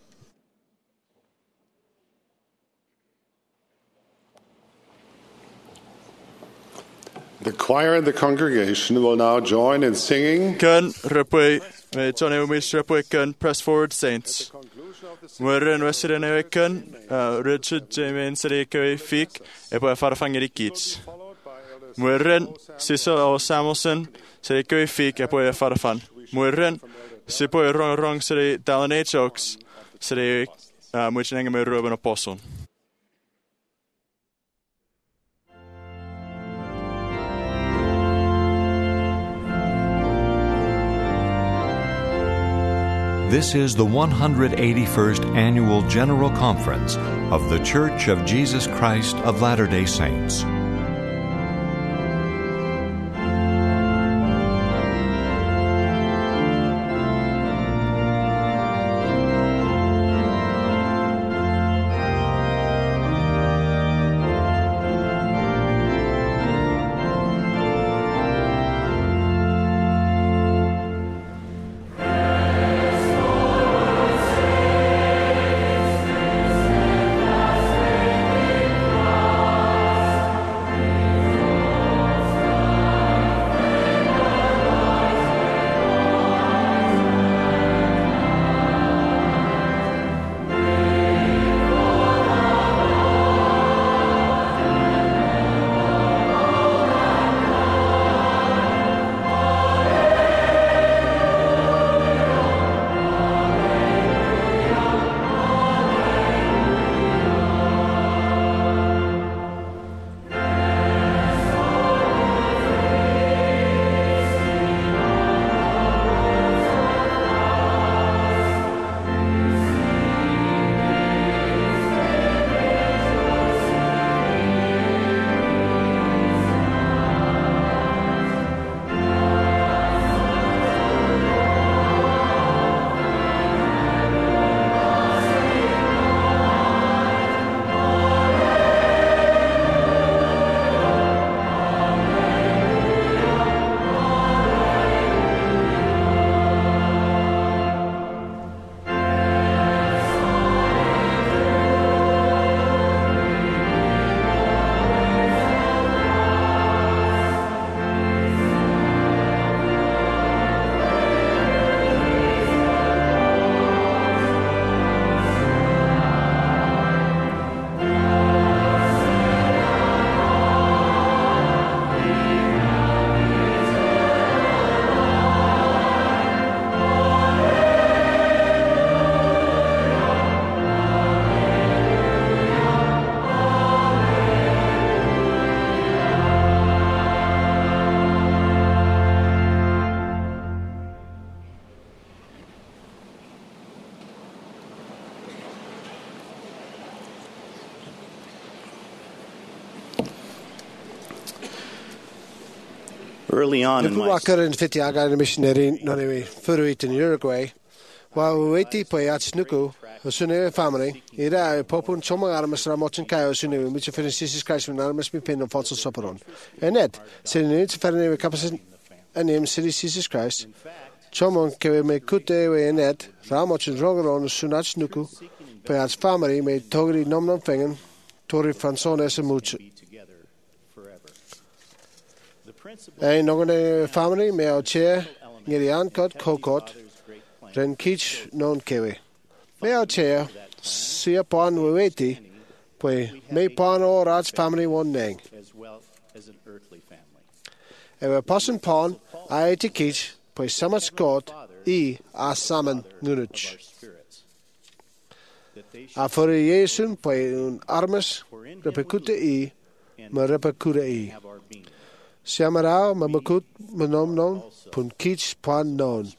The choir and the congregation will now join in singing. Kun repui me Johnny Umish repui kun press forward saints. Mweren wesiren ewe kun Richard James Serikoi fik e po farfangeri kits. Mweren Cecil O. Samuelson Serikoi fik e po farfan. Mweren sipo rong seri Dallin H. Oaks seri mwichenenge me Ruben Apostle. This is the 181st Annual General Conference of The Church of Jesus Christ of Latter-day Saints. Early on in my missionary in Uruguay, while we waited for Yatsnuku, a Sunni family, Ira, Popun, Choma Armas, Ramotan Kayo, Sunni, which finishes Christ when Armas be pinned on false soperon. And Ned, saying it's a family capacity and name City Jesus Christ. Chomon can make Kute way and Ned, Ramoch and Rogeron, Sunach Nuku, Payat's family made Togri Nomnon Fengen, Tori Franson as a much. A Nogone family may our chair, ngeri ankot kokot, ren kich non kewe. Meo chea, sia pan weweti, pwe me pan o rats family one neng. as well as an earthly family. Ewe passen pan, a eti kich, pwe samat god, I a samen nunuch. A for Jesun pwe un armes, repekute I, me repekute I. Siamarao, me mekut, me nom nom, pun kich pan non.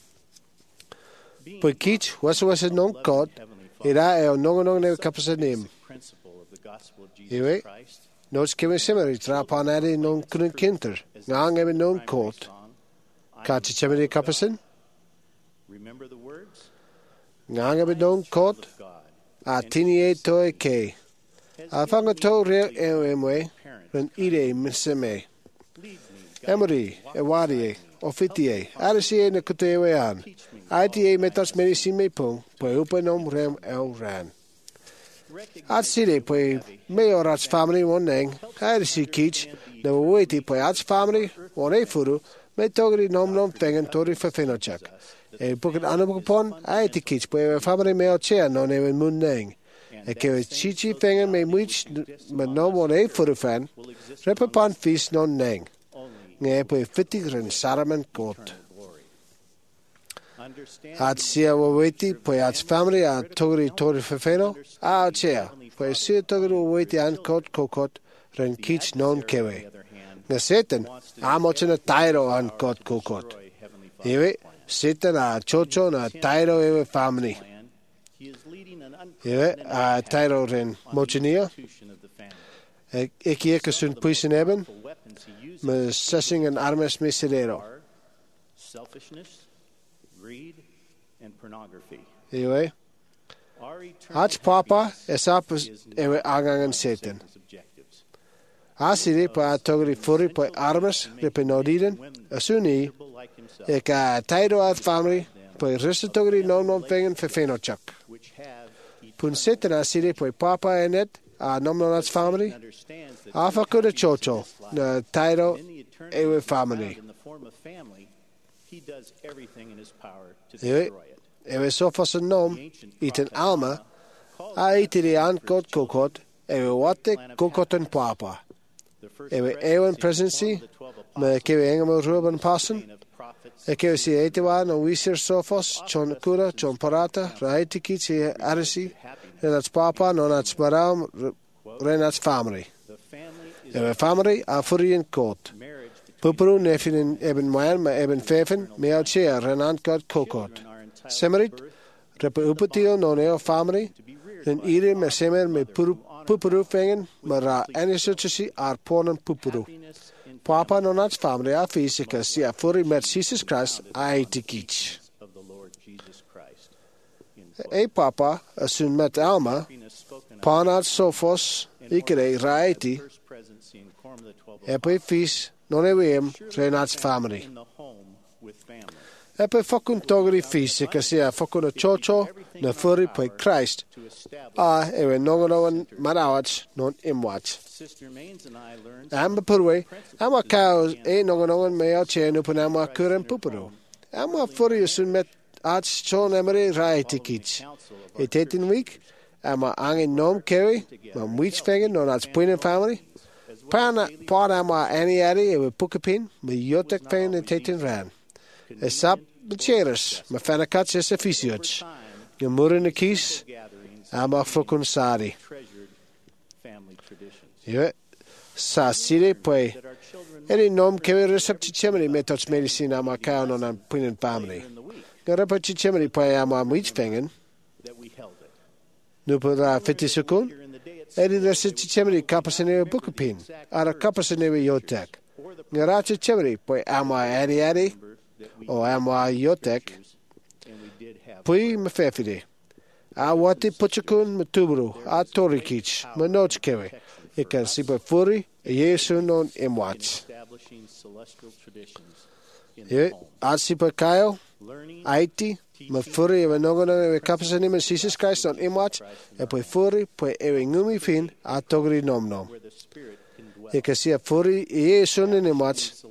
Pwe kich, wasa non god, ira eo nongonong ne kapasa nim. Iwe, nos keme simeri, tra pan adi non kunen kinter, ngang eme non kot. Kachi chemeri kapasin? Remember the words? Ngang eme non kot, a tini e toe ke. A fanga to reo eo emwe, ren ide miseme. Emery, e wadie, ofitie, arisi e na kutewe an. Aiti e metas merisi me pung, pwe upenom rem el ran. At side pwe me orats family one neng, arisi kich, na waweti pwe ats family, one e furu, me togri nom nom fengen tori fefenochak. E buket anubukupon, aiti kich pwe family me o chea non e mun neng. E kewe chichi fengen me mwich me nom one e furu fan, repapan fis non neng. Nge pwe fitig ren saraman kot. At sia waweti pwe ats family a togri tori fefeno, a chea, pwe sia togri waweti an kot kokot ren kich non kewe. Nga Satan, a mochina tairo an kot kokot. Ewe, Satan a chocho na tairo ewe family. Ewe, a tairo ren mochinia. Eki eka sun puisin eben, me sessing an armes miserero. Selfishness, greed, and pornography. Ewe, ach papa esap ewe agangan Satan. Asiri pa togri furi pa armes ripe nodiden, asuni, eka tairo at family, pa rista togri non fengen fefenochak. Pun Satan asiri pa papa enet, a nomnonats family, afa kuda chocho, na tairo ewe family. Ewe sofas a nom, iten alma, a itiri an kot kokot, ewe watek kokot en papa. Ewe ewen presidency, me kewe engamo ruben passen, e kewe si etewa no wisir sofos, chon kura, chon parata, raitiki si arisi, renats papa, nonats baram, renats family. Ewe family a furien kot. Pupuru nefin eben mayan ma eben fefen, me out share renant god kokot. Semerit, repe upatio non eo family, ren ire me semer me pupuru fengen, ma ra anisutsi ar ponen pupuru. Papa nonats family a fysika si a furi met Jesus Christ a etikich. E papa asun met alma, panat sophos, ikere raiti, epe fis non eweem renats family. Epe fokun togri fysika si a fokun a chocho na furi pe Christ, a ewe nongonoan marawats non imwats. Amba purwe, ama cows e nongonoan mea chenu punama kuren pupuru. Ama furi asun met ats chon emery raitikich. E tetin week, ama angin nom kewe, ma mwich fengen non ats puinen family. Pan ama ani adi ewe pukapin, me yotek fengen en tetin ran. E sap becheres, ma fanakats es efficioch. Gemuren de kies, ama fokun sari. Ie, sa sire pwe. Eri nom kewe resep chichemeri metots medicine ama kao non an puinen family. Garapa chichemeri pwe ama mwich fengen. Nupura fitisukun. Eri resep chichemeri kapasenewe bukapin. Ara kapasenewe yotek. Ngara chichemeri pwe ama adi. O ama yotek. Pui mefefide. A wati puchakun matubru. A torikich. Manoch kewe. Ikan sipa furi. Yesu non imwach. Ye. A sipa kayo. Aiti. Mafuri ewe nongono ewe kapasanim en Jesus Christ non imwach. E pui furi. Pui ewe ngumi fin. A togri nom nom. Ikan siya furi. Yesu non imwach.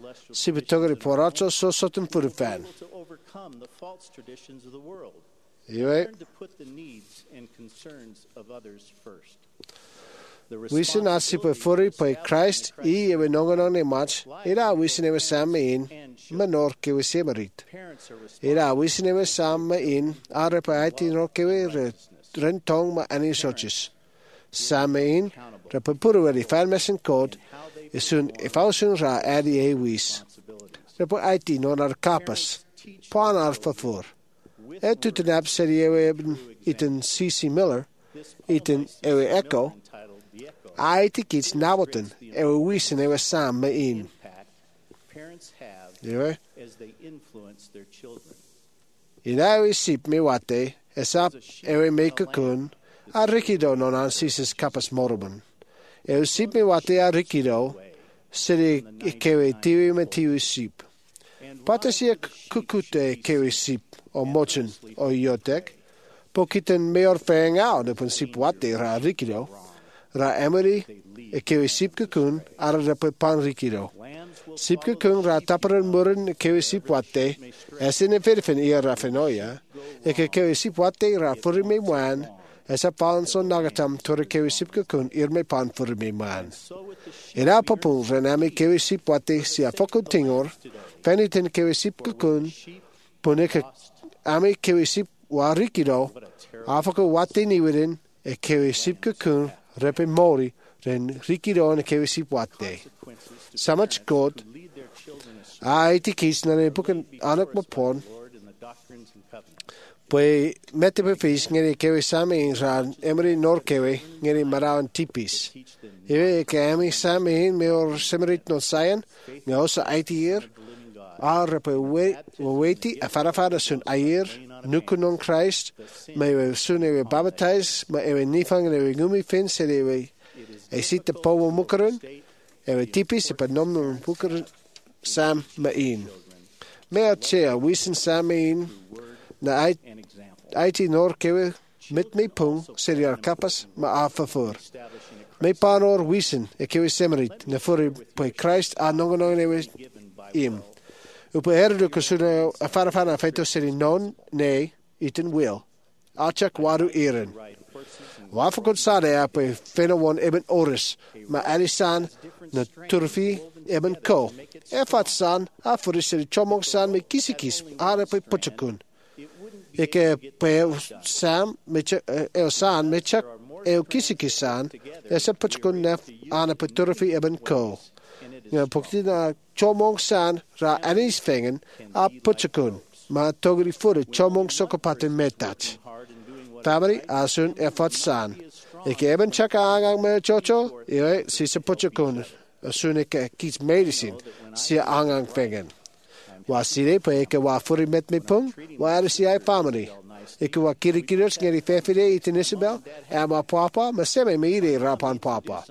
si betogri poracho so sotum furifan. able to overcome the false traditions of the world. Iwe, Learn to put the needs and concerns of others first. wisin asi pe furi pe Christ I ewe nongonon e match, ira wisin ewe sam in, menor ke we semerit. Ira wisin ewe sam in, are pe aiti nor ke we rentong ma ani sochis. Sam in, re pe puru weri farmesen kod, isun ifausun ra adi e wis. Re pe aiti non ar kapas, pan ar fafur. E tutenap seri ewe iten C.C. Miller, iten ewe echo, aiti kits naboten, ewe wisin ewe sam me in. Parents have Iwe, as they influence their children. ina ewe sip me wate, esap ewe me kukun, a rikido non an sisis kapas morubun. Ewe sip me wate a rikido, seri kewe tiwi me tiwi sip. Patasi kukute kewe sip, o mochen, o yotek, pokiten meor fang out upon sip wate ra rikido, ra emery, e kewe sip kukun, ara repe pan rikido. Sip kukun ra taperen muren kewe sip wate, esin e verfen ia ra fenoia, e ke kewe sip wate ra furi me wan, esa pan son nagatam tore kewe sip kukun ir me pan furi me wan. Ira popul renami kewe sip wate si a fokun tingor, fenitin kewe sip kukun, puneke ami kewe sip wa rikido, afoko wate niwiden, e kewe sip kukun, repe mori, ren rikido ne kewe sip wate. Samach god, a iti kis na ne buken anak mapon, Poi mette pe fis ngeni kewe same in ran emri nor kewe ngeni marawan tipis. Ewe ke emi same in me or semerit non sayan, me osa aiti hier, a repe weti a farafara sun ayer, nukunon Christ, me we sun ewe baptize, me ewe nifang ewe ngumi fin sed ewe e sita powo mukarun, ewe tipis e pa nomnum mukarun sam me in. Me a chea wisen same in, na aiti nor kewe met me pung seri ar kapas ma a favor. Me panor wisen e kewe semerit na furi poi Christ a nongonon ewe im. Upo herdu kusuna a farafana feito seri non ne iten will. Achak waru iren. Wafakot sade a poi fenowon eben oris ma alisan na turfi eben ko. E fat san a furi seri chomong san me kisikis are poi puchakun. Eke pe sam eo san mechak eo kisiki san esa puchkun nef ana puturfi eben ko. Nga puktina chomong san ra anis fengen a puchkun ma togri furi chomong sokopatin metach. Family asun efat san. Eke eben chaka angang me chocho eo si se puchkun asun eke kits medicine si angang fengen. Wa sire pa eke wa furi met me pung, wa arisi ai family. Eke wa kirikiros ngeri fefide itin Isabel, e ma papa, ma seme me ire rapan papa.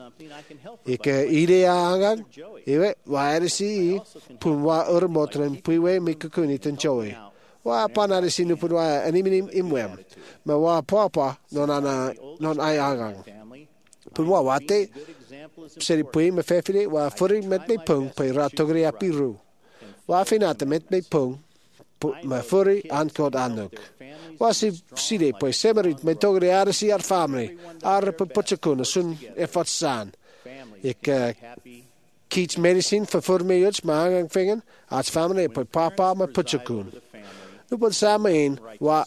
Eke ire a angang, iwe wa arisi I, pun wa urmotren puiwe me kukun itin choe. Wa pan arisi nupun wa animim imwem, ma wa papa non ai angang. Pun wa wate, seri pui me fefide, wa furi met me pung, pa ratogri apiru. Wa finata met me pung, me furi ankod anuk. Wa si side poi semerit me togri arisi ar family, ar pe puchakun sun e fat san. Ik kiets medicine for fur me uts ma angang vingen, als family e poi papa me puchakun. Nu samen in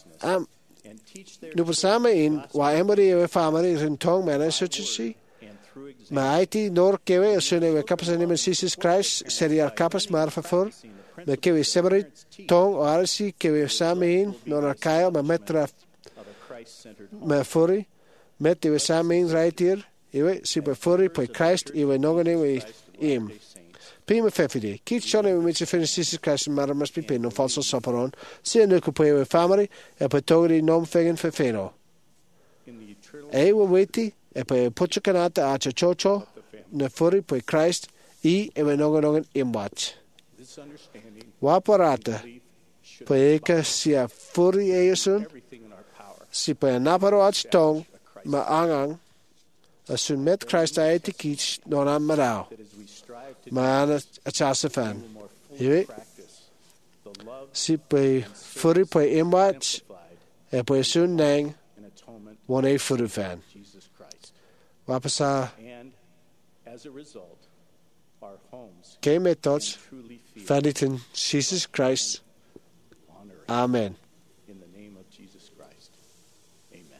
wa emori e family rin tong mena suchisi. Ma aiti nor kewe sun e kapas animen Jesus Christ seri ar kapas mar favor. Me kewe semerit tong o arisi kewe samein non ar kaio ma metra me furi met iwe samein raitir iwe sipe furi poi Christ iwe nongane iwe im. Pima fefide, kit chone iwe mitse fin Jesus Christ mara mas pipe non falso soparon sia nuku po iwe family e po togri nom fegen fefeno. E iwe weti e po puchakanata acha chocho ne furi poi Christ I iwe nongan imwach. Waparata, paeka sia furi easun, si pa naparo ach tong, ma angang, Aswn met Christ a eti kich non am marau. Maana a chasa fan. Iwi. Si pwy ffwrdd pwy imwach e pwy swn nang wan e ffwrdd fan. Wapasa kei metods faditin Jesus Christ. Amen. In the name of Jesus Christ. Amen.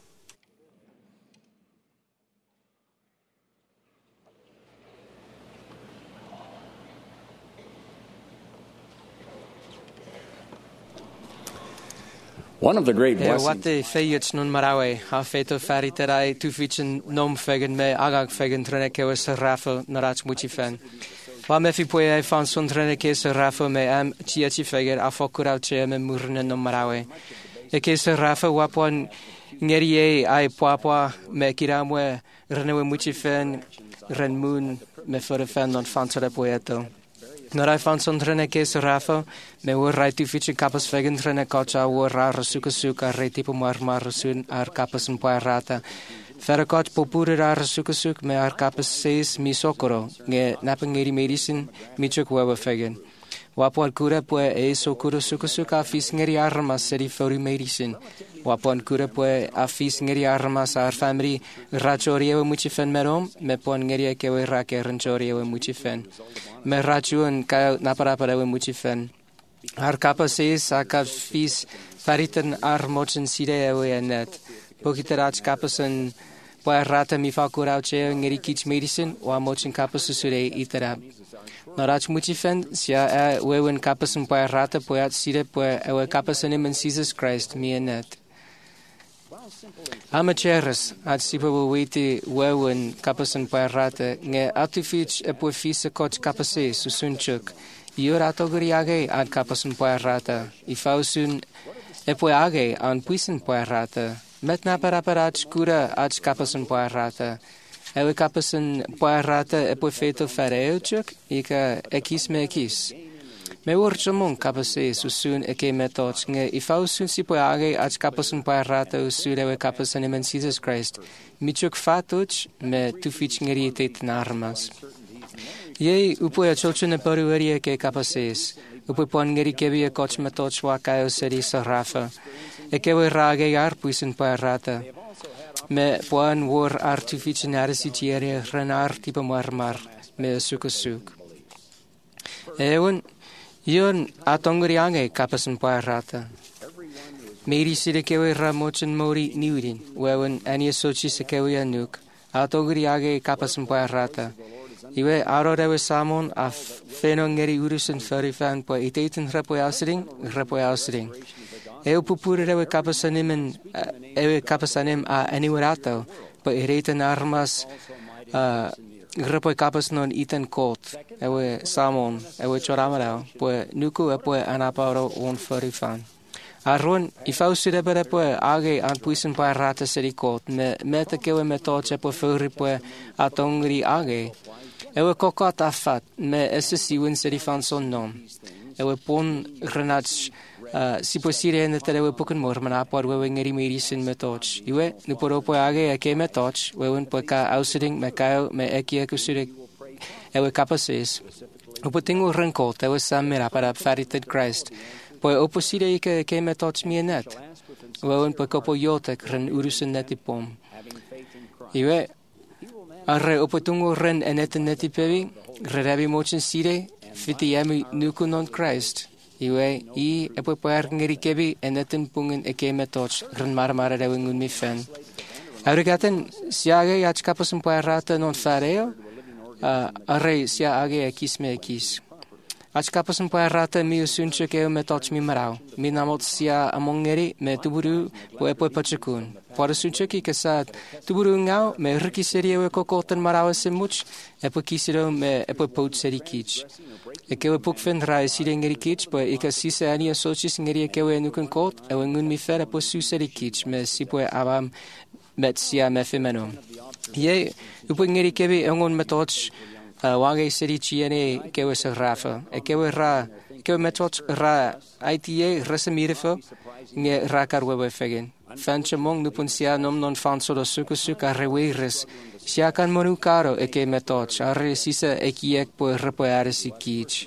One of the great blessings. Wat de feiets nun marawe, ha feto fariterai tu fichen nom fegen me agag fegen trene kewe se rafo narach muchi fen. Wa me fi poe ai fan son trene ke se rafo me am chiachi feger afokurau che me murne nom marawe. E ke se rafo wapon ngerie ai poa me kiramwe renewe muchi fen ren moon me for fen non fansere poeto. Narai fan son trene ke se rafo me wo rai tu fichen kapas fegen trene kocha wo ra suka re tipo mar sun ar kapas un poa rata. Verder kot popure rare suk me ar kapas seis mi sokoro nge napengeri medicine mi chuk wewe fegen. Wapon kura pue e sokuro suk afis ngeri armas seri fori medicine. Wapon kura pue afis ngeri armas ar family rachoriewe muchi fen merom me pon ngeri kewe rake ranchoriewe muchi fen. Me rachuan ka naparaparewe muchi fen. Ar kapas seis akafis fariten ar mochen side ewe net. Pokiterach kapasen Poa rata mi fa kurau che ngeri kich medicine wa mochin kapas sure itera. Narach muchi fen sia wewen kapasen poa rata poa sire poa ewe kapasen in Jesus Christ mi net. Amacheres at sipa witi wewen kapasen poa rata nge atifich e poa fisa koch kapase susunchuk. Ior atogriage ad kapasen poa rata. Ifausun e poa age an puisen poa rata. Met na paraparach cura ach kapasen poa rata. Ewe kapasen poa rata e poi feto fareuchuk, ika ekis me ekis. Me urchomon kapase susun eke metoch nge ifausun si poa age ach kapasen poa rata usur ewe kapasen imen Jesus Christ. Michuk fatuch me tufich ngeritet narmas. Yei upo e cholchune paruerie ke kapases. Upo pon ngeri kebi e koch metoch wakayo seri sarafa. E kewe rage ar puisen poa rata. Me poan wor artificien arisitiere renar tipo marmar me suk. Ewen yon atongri ange kapasen poa rata. Meri sire kewe ramochen mori niurin. Wewen anie sochi se kewe anuk. Atongri age kapasen poa rata. Iwe arorewe samon af fenongeri urusen ferifan poa iteten grapoe ausring. Eu pupure ewe kapasanim a eniwerato, pa ireten armas grapoe kapas non iten kot, ewe samon, ewe choramarao, pa nuku epoe anaparo on ferifan. Arron, ifausi epoe age an puisen pa rata seri kot, me meta kewe metoche po furi poe atongri age. Ewe kokot afat, me esesiwen serifan son nom. Ewe pon renach si posire ne terewe poken morman apar wewe ngeri medicine metoch. Iwe nu poropo age eke metoch, wewen poka ausering me kao me eki ekusure ewe kapases. Upotingu renkot ewe samira para farited Christ. Poe oposire eke metoch mi net. Wewen poka po yotek ren urusen netipom. Iwe arre opotungu ren eneten netipevi, rerebi mochen sire, fiti yami nukunon Christ. Iwe I epo poer ngeri kebi eneten pungen eke metoch ren marmara rewengun mi fen. Aurigaten siage ach kapasen poer rata non fareo, arre siage ekis me ekis. Ach kapasen poer rata mi usunche keo metoch mi marau. Mi namot sia amongeri me tuburu po epo pachakun. Para sunche ki kasat tuburu ngau me riki serie we kokoten marau se much epo kisiro me epo pout seri kich. Ekewe pukfen rai sire ngeri kich, po ika sise ania sochis ngeri ekewe nuken kot, ewe ngun mi fere po su seri kich, me sipoe abam met sia me femenom. Ye, upo ngeri kewe engon metoch, wange seri chiene kewe se rafa. Ekewe metoch ra ITA resemirefo, nge rakar wewe fegen. fanchamong nupun sia nom non fansolo sukusuk arrewiris. Sia kan monukaro eke metoch arre sisa ekiek po repoaris ikich.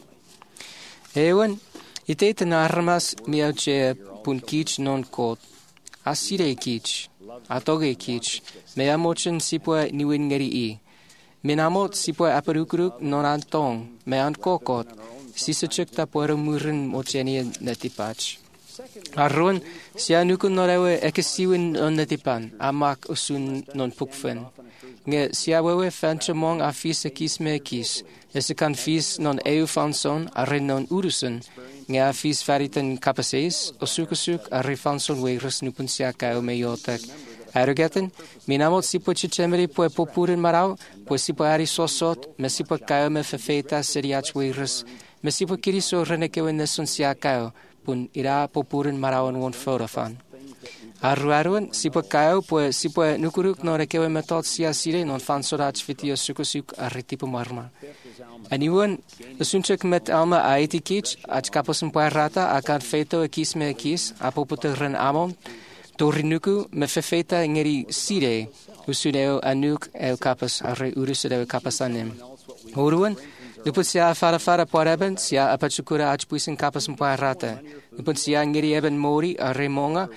Ewan, ite tenarmas miauche pun kich non kot. Asire kich, atoge kich, mea mochen sipua niwin ngeri I. Minamot sipua aparukuruk non antong, mean kokot, sisa chukta puero murin mocheni netipach. Arron, sia nukun norewe ekesiwin non netipan, amak usun non pukfen. Nge sia wewe fanchamong a fis ekis me ekis, esikan fis non eu fanson, arre non urusen, nge a fis fariten kapaseis, osukusuk arre fanson weirus nupun sia kao me yotek. Aerogetten, minamot sipo chichemeri pue popurin marau, pue sipo ari sosot, me sipo kao me fefeta seriach weirus, me sipo kiriso renekewe nesun sia kao, pun ira popurin marau on won fotofan. Arruarun, sipo kao, pue sipo nukuruk no rekewe metot sia sire non fansorach fitio sukusuk arretipo marma. Aniwan, usunchuk met alma aiti kich, ach kaposun puerrata, akan feto ekis me ekis, apoputer ren amon, Torinuku me fefeta ngeri sire, usuneo anuk el kapas arre urusudeo kapasanem. Horuan, nuput sia fara poareben, sia apachukura achpuisin kapas mpuarrata. Nuput sia ngeri eben mori arre monga,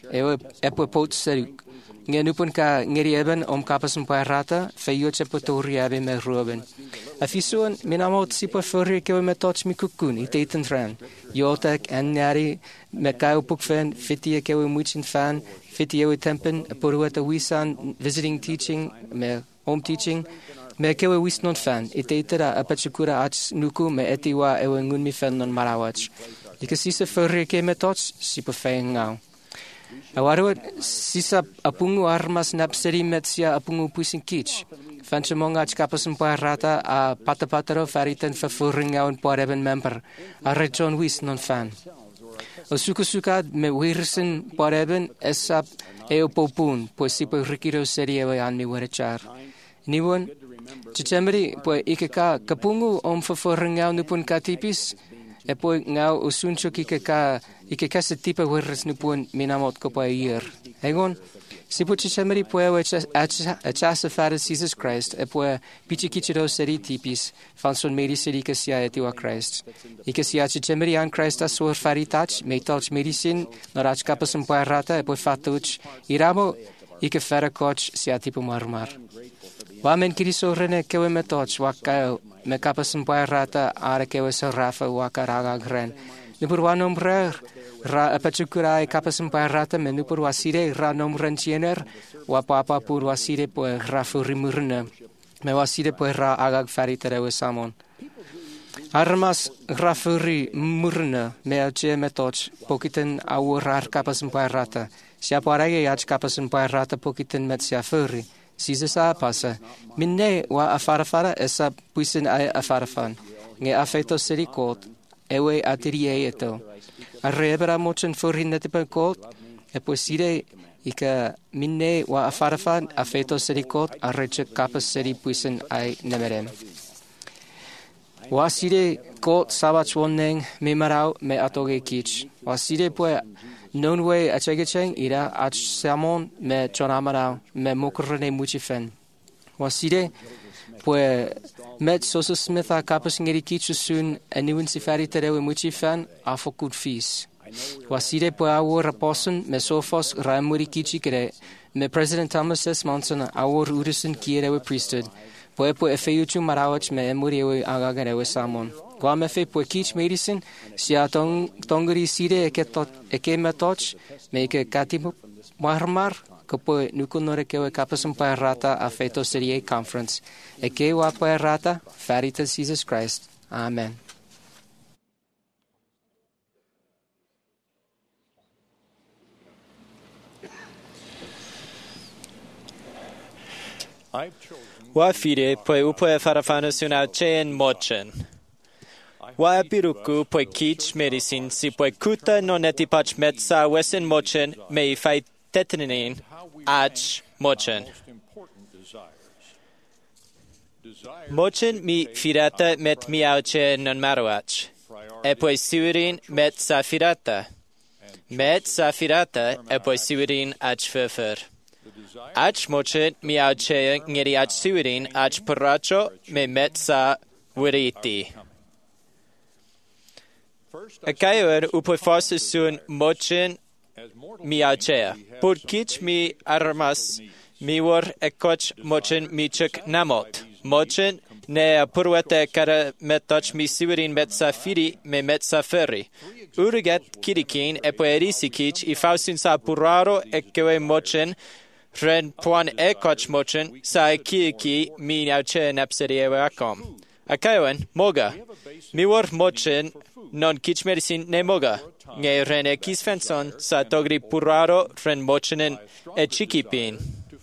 epo pot seruk. Nge nupun ka ngeri eben kapas mpuarrata, feyoche potori abe me ruben. Afisuan, minamot sipo furri kewe me toch mi kukun, iteiten ran. Jotek en nari, me kau pukfen, fitie kewe muchin fan, fitie tempen, poruata wisan, visiting teaching, me home teaching, me kewe wis non fan, iteitera apachukura ach nuku me etiwa ewe ngun mi fan non marawach. Ika sisa furri ke me toch, sipo feng ngau. Awaruat sisa apungu armas napseri met sia apungu puisin kich. Fanchamong ach kapasun puarrata a patapataro fariten vervoering ngaun puareben member. A rejon wis non fan. O sukusukad me wirsen puareben esap eo popun, pues sipo rikiro seriewe an mi werechar. Niwon, chichemeri pues ikeka kapungu vervoering ngaun nupun katipis, e poi ngau usunchuk ikeka se tipe wirres nupun minamot kopa ier. Egon, sipo chichemeri puewe achasa faris Jesus Christ, e pue pichikichiro seri tipis, fanson meri seri kasia etiwa Christ. Ikasia chichemeri an Christ asur faritach, metalch medisin, norach kapasum puerrata, e pue fatuch, iramo, ike ferakoch sia tipo marmar. Wamen kiriso rene kewe metoch, wakao, me kapasum puerrata, are kewe sorafa wakaraga gren. Nupur nombrer, ra apachukura e kapasum puerrata, me nupur wasire, ra nombren chiener, wapapa pur wasire pue rafurimurne, me wasire pue ra agag fariterewe samon. Armas rafuri murne, me ache metoch, pokiten awurar kapasum puerrata. Sia parage ach kapasum puerrata pokiten met sia furi. Sisa pasa. Minne wa afarafara esa puisin afarafan. Nge afeto seri kot, ewe atirie eto. Arrebera mochen furi netipen kot, e puisire ika minne wa afarafan afeto seri kot, arreche kapas seri puisin ai nemerem. Wasire kot sabach woneng me marau me atoge kich. Wasire pue nonwe achegecheng ira ach samon me chonamarau me mokrene muchifen. Wasire pue met sosa smitha kapas ngeri kichu sun eniwin sifari terewe muchifen afokut fis. Wasire pue awor raposen me sofos ramuri kichi kere me President Thomas S. Monson awor urisen kierewe priesthood. Pue efeuchu marawach me emuriewe agagarewe samon. Guam efe pue kich medicine, sia tongeri sire eke metoch, me eke katimu marmar, kapo nukunore kewe kapasum puerrata a feto serie conference. Eke wa puerrata, farita Jesus Christ. Amen. Wa fide pue upue farafanus un auchen mochen. Wa apiruku pue kich medicine si pue kuta non etipach metsa wesen mochen me fai tetinin ach mochen. Mochen mi firata met mi auche non maruach. E pue siurin met sa firata. Met sa firata e poi siwirin ach fefer. Ach moche mi auchea ngeri ach siwirin ach paracho me met sa wiriti. Akayor upoi fos sun mochen mi auchea. Por kich mi armas mi war ekoch mochen mi chuk namot. Mochen ne purwete kara metoch mi siwirin met sa firi me met sa ferri. Urigat kirikin e poerisikich I fausin sa puraro e kewe mochen ren puan e koch mochen sa kiriki mi nauche napseri ewe akom. Akayon, moga. Mi war mochen non kich medisin ne moga. Nge ren e kis fenson sa togri puraro ren mochenen e chikipin.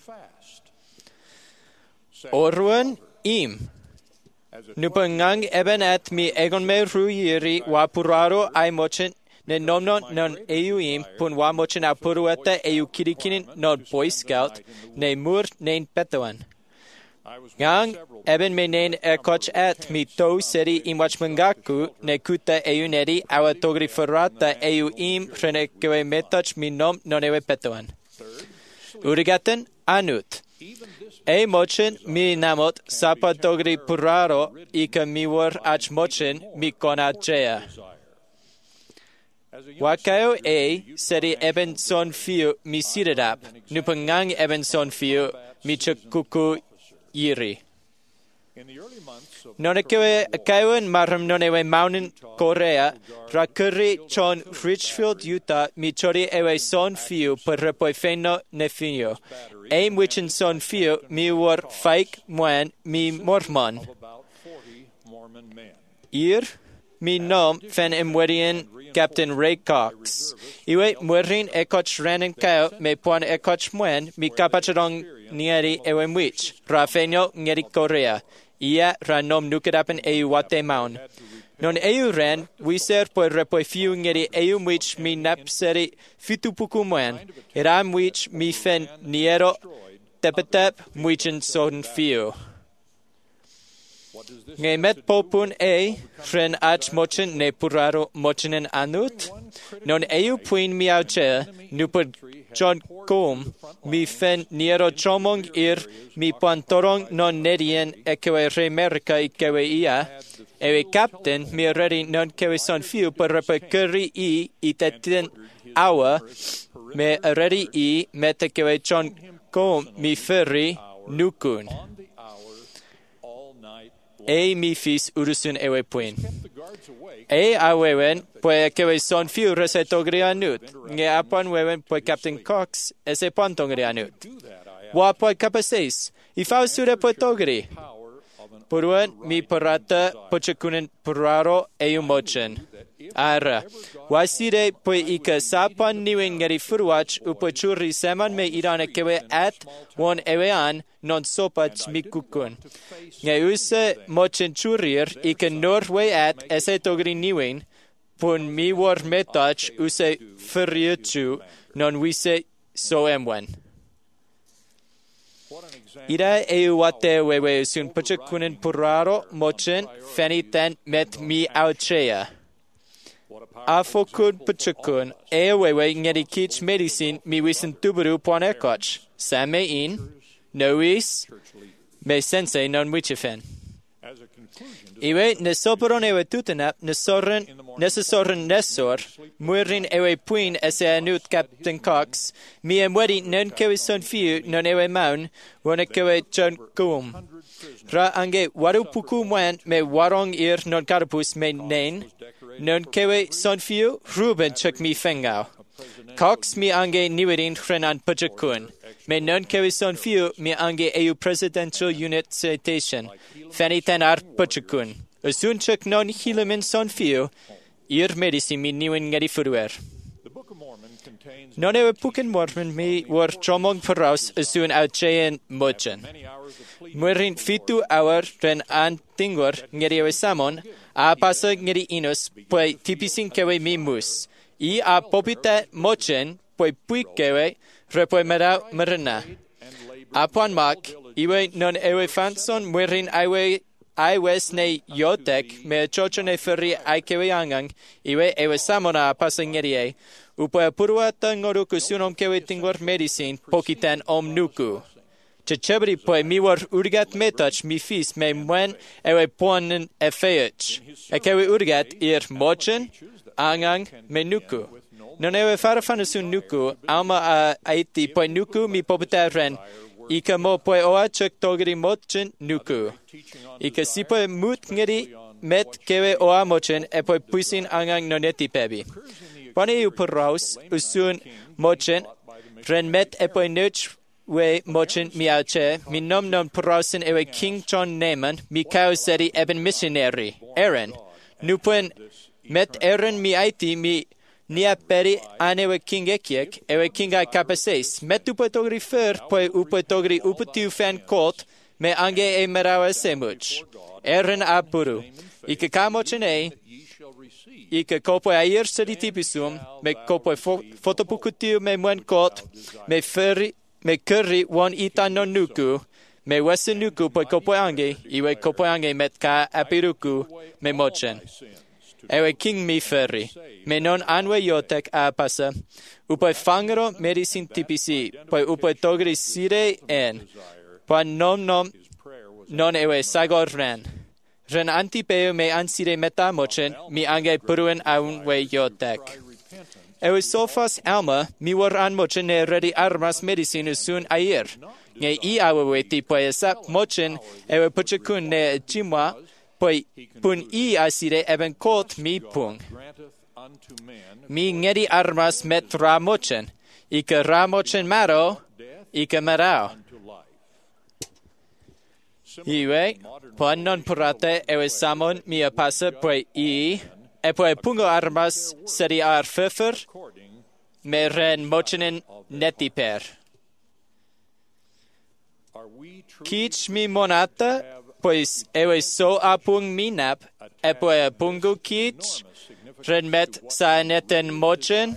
Orwen im. Nupangang eben at mi egon me ruiri wa puraro ai mochen ne nomnon non euim pun wa mochen a purueta eu kirikinin non boy scout ne mur nein petoan. Gang eben me nein koch at mi to seri imwach mangaku ne kuta eu neri awa togri ferrata eu im rene kewe metoch mi nom non ewe petoan. Urigaten anut. E mochen mi namot sapa togri puraro ika mi war ach mochen mi konachea. Wakayo seri eben son fiu mi siridap, nupangang eben son fiu mi chukuku yiri. Nonekewe kayon maram nonewe Mountain Korea, rakuri chon Richfield, Utah, mi chori ewe son fiu per repoi feno nefinio. Aim wichin son fiu mi war faik mwen mi mormon. Ir mi nom fen imwedien Captain Ray Cox. Iwe mwerin ekoch ranen kao me puan ekoch mwen mi kapachadong nieri ewe mwich. Rafenyo ngeri Korea. Ia ranom nukedapen eu wate maun. Non eu ren, wiser por repoi fiu ngeri eu mwich mi napseri fitupuku mwen. Era mwich mi fen niero tepetep mwichin son fiu. Nge met popun ren ach mochen ne puraro mochenen anut. Non eu puin mi auche, nupud John Kom, mi fen niero chomong mi pantorong non nedien ekewe remerika ikewe ia. Ewe captain mi redi non kewe son fiu per repe curry I tetin awa, me redi I mete kewe John Kom mi ferry nukun. Mi fis urusun ewe puin. Awewen, poe kewe son fiu resetogri anut. Nge apan wewen poe Captain Cox ese pantongri anut. Wa poe kapaseis. Ifau sure poe togri. Puruan mi parata pochekunen puraro mochen. Ara. Wasire poe ika sapan niwen ngeri furuach upo churri seman me irane kewe at won ewean non sopach mikukun. Nge use mochen churir ika norwe at ese togri niwen pun mi war metach use furiuchu non wise so emwen. Ira wate wewe usun pochekunen puraro mochen feniten met mi auchea. Afokun pachakun wewe ngeri kich medicine mi wisin tuburu ponekoch. Same in nois me sensei non wichifen. Iwe nesoporon ewe tutenap nesoren nesor murin ewe puin ese anut Captain Cox mi emwedi non kewe son fiu non ewe maun wone kewe John Kum. Ra ange waru puku mwen me warong non karapus me nen non kewe son fiu Ruben chuk mi fengao. Cox mi ange niwedin renan pachakun. Me non kewe son fiu mi ange EU Presidential Unit Citation. Feni ten ar pachakun. Usun chuk non hilemin son fiu medisi mi niwen ngeri furuer. Non ewe puken Mormon mi war chomong paraus usun auchean mochen. Murin fitu hour ren an tingor ngeri ewe samon a pasa ngeri inus poe tipisin kewe mi mus. I a popita mochen poe puikewe repoe merau merena. Apuan mak iwe non ewe fanson murin aiwes ne yotek me chocho ne ferri aikewe angang iwe ewe samona a pasa ngeri Upoe puruata ngoruku sunom kewe tingor medicine pokitan om nuku. Chechabri poe miwar urgat metach mi fis me mwen ewe ponen efeach. Ekewe urgat mochen angang me nuku. Non ewe farafanusun nuku, alma a aiti poe nuku mi poputaren. Ika mo poe oa chuk togri mochen nuku. Ika si poe mut ngeri met kewe oa mochen e poe pusin angang noneti pebi. Pane upuraus usun mochen ren met e poe nuch we mochen mi auche mi nom purausin ewe King John Naaman mi kauseri eben missionary Aaron. Nupuen met Aaron mi aiti mi nia peri anewe King Ekiek ewe King ai kapaseis. Met upetogri fer poe upetogri upetiu fan colt me ange e merawa semuch. Aaron apuru. Ike kamochen Ike kopoe air seri tipisum me kopoe fotopukutiu me mwen colt me ferri me curry one ita non nuku, me wesen nuku poe kopoange, iwe kopoange met ka apiruku me mochen. Ewe king mi ferry, me non anwe yotek a pasa, upoe fangero medicine tipisi, poe upoe togri sire en, poe non ewe sagor ren. Ren antipeo me ansire meta mochen, mi ange puruen aunwe yotek. Ewe sofas alma, mi war an mochen ne ready armas medicine sun ayer. Nge I aweweti poe sap mochen, ewe puchakun ne chimwa, poe pun I asire eben colt mi pung. Mi ngedi armas met ra mochen, ika ra mochen maro, ika marao. Iwe, poe non purate ewe samon mi apasa poe I, e poe pungo armas seri ar fefer, me ren mochenen netiper. Kich mi monata, pois ewe so apung minap, e poe pungu kich, ren met sa neten mochen.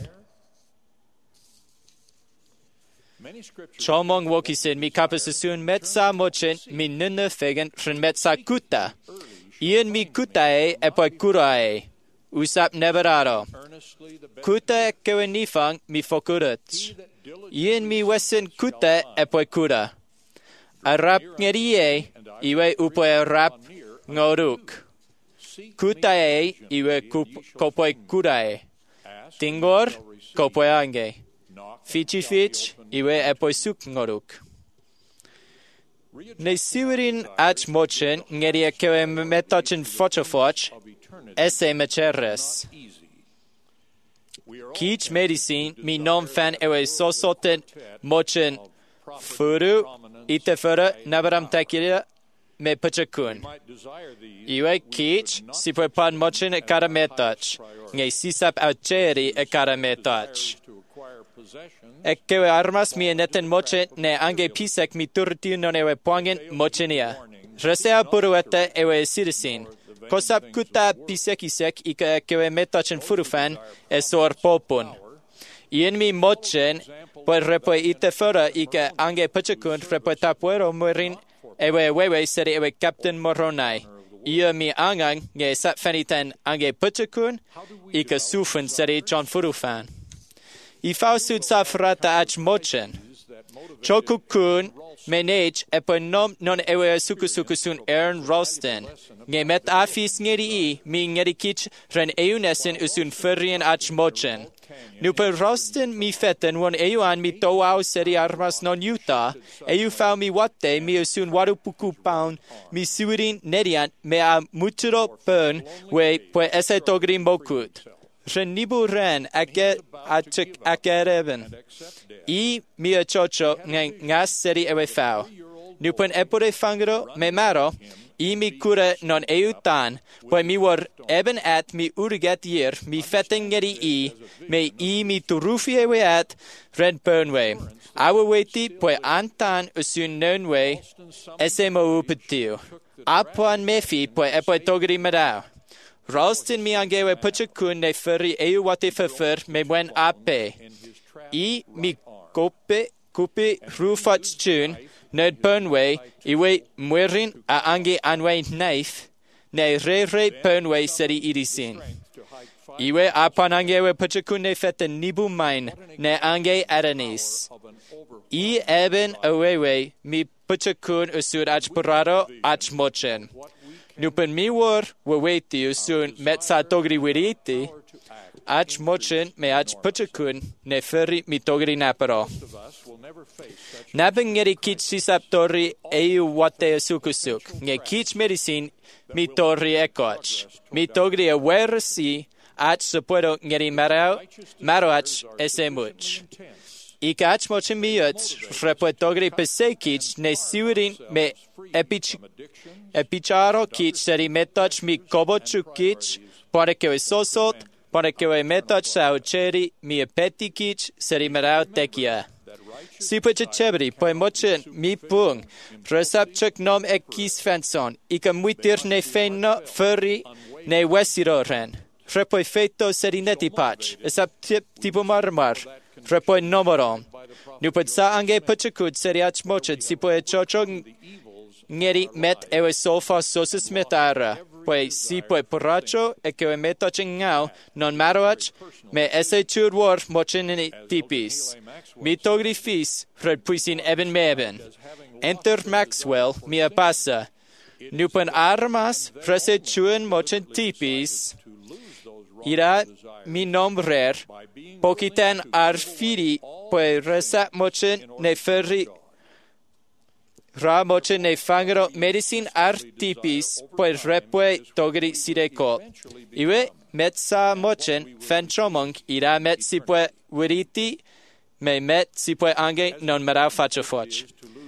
Chomong wokisen mi kapasasun met sa mochen, mi nunne fegen ren met sa kuta. Ian mi kutae e poe kurae. Usap neverado. Kuta kewe nifang mi fokurut. Ien mi wesen kuta epoe kura. Arap ngerie iwe upoe rap ngoruk. Kutae iwe kopoe kurae. Tingor kopoe ange. Fichifich iwe epoe suk ngoruk. Ne siwerin ach mochen ngerie kewe metochen fochofoch. Esse mecheres. Kich medicine mi non fan ewe sosoten mochen furu itefura nabaram takiria me pachakun. Iwe kich sipoe pan mochen e karametach. Nge sisap aucheri e karametach. Ekewe armas mi neten mochen ne ange pisek mi turtiu non ewe poangen mochenia. Resea purueta ewe sirisin. Kosap kuta pisek ika kewe metachen furufan e sor popun. Ien mi mochen poe repoe itefura ika ange pachakun repoe tapuero murin ewe wewe seri ewe captain moronai. Ia mi angang nge sap fanitan ange pachakun ika sufun seri John furufan. I fausud sa frata ach mochen. Chokukun menage epoe non ewe sukusun Aaron Ralston. Nge met afis ngeri I, mi ngeri kich ren eunesen usun furrien ach mochen. Nupe Ralston mi feten won euan mi toau seri armas non Utah, fau mi wate mi usun warupuku pound mi suirin nerian me a muturo pern we poe ese togri mokut. Ren nibu ren achik akereben. I mi a chocho ngas seri ewe fau. Nupen epore fangro me maro, I mi kura non eutan, poe mi war eben at mi urget yer, mi fetengeri I, me I mi turufi ewe at, ren pernwe. Awe weti poe antan usun nonwe, ese mo upetiu. Apuan mefi poe epoe togri madao. Ralston mi angewe pachakun ne furri eu wate fur me wen ape. I mi kupe rufach chun, nerd pernwe, iwe mwerin a ange anwe knife, ne re pernwe seri irisin. Iwe apan angewe pachakune feta nibu main ne ange aranis. I eben awewe mi pachakun usur ach parado ach mochen. Nupen mi war waweti usun metsa togri wiriti ach mochen me ach pachakun ne ferri mi togri naparo. Nabengeri kich sisaptori eu wate sukusuk. Nge kich medicine mi torri ekoch. Mi togri awersi ach se puedo ngeri maroach ese much. Ika ach mochen miuch repuetogri pesekich ne siurin me epicharo kich seri metoch mi kobochukich para que sosot para que metoch saucheri mi epetikich seri marao tekia. Sipuche chebri poe mochen mi pung resapchuk nom ekis fenson ika muitir ne fenno furry ne wesiroren repoi feito serineti patch esap tipo marmar repoi nomorom nupot sa ange puchukut seriach mochet sipoe chocho ngeri met ewe sofa sosis metara poe sipoe poracho ekewe metoch ngau non maroach me ese churwar mochen ni tipis mi togri fis red puisin eben meben enter Maxwell mi pasa nupen armas prese chuen mochen tipis ira mi nombrer pokiten arfiri poe resa mochen ne ferri ra mochen ne fangro medicine artipis poe repue togri sireko iwe metsa mochen fenchomong ira met sipue wiriti me met sipue ange non marau faccio foch.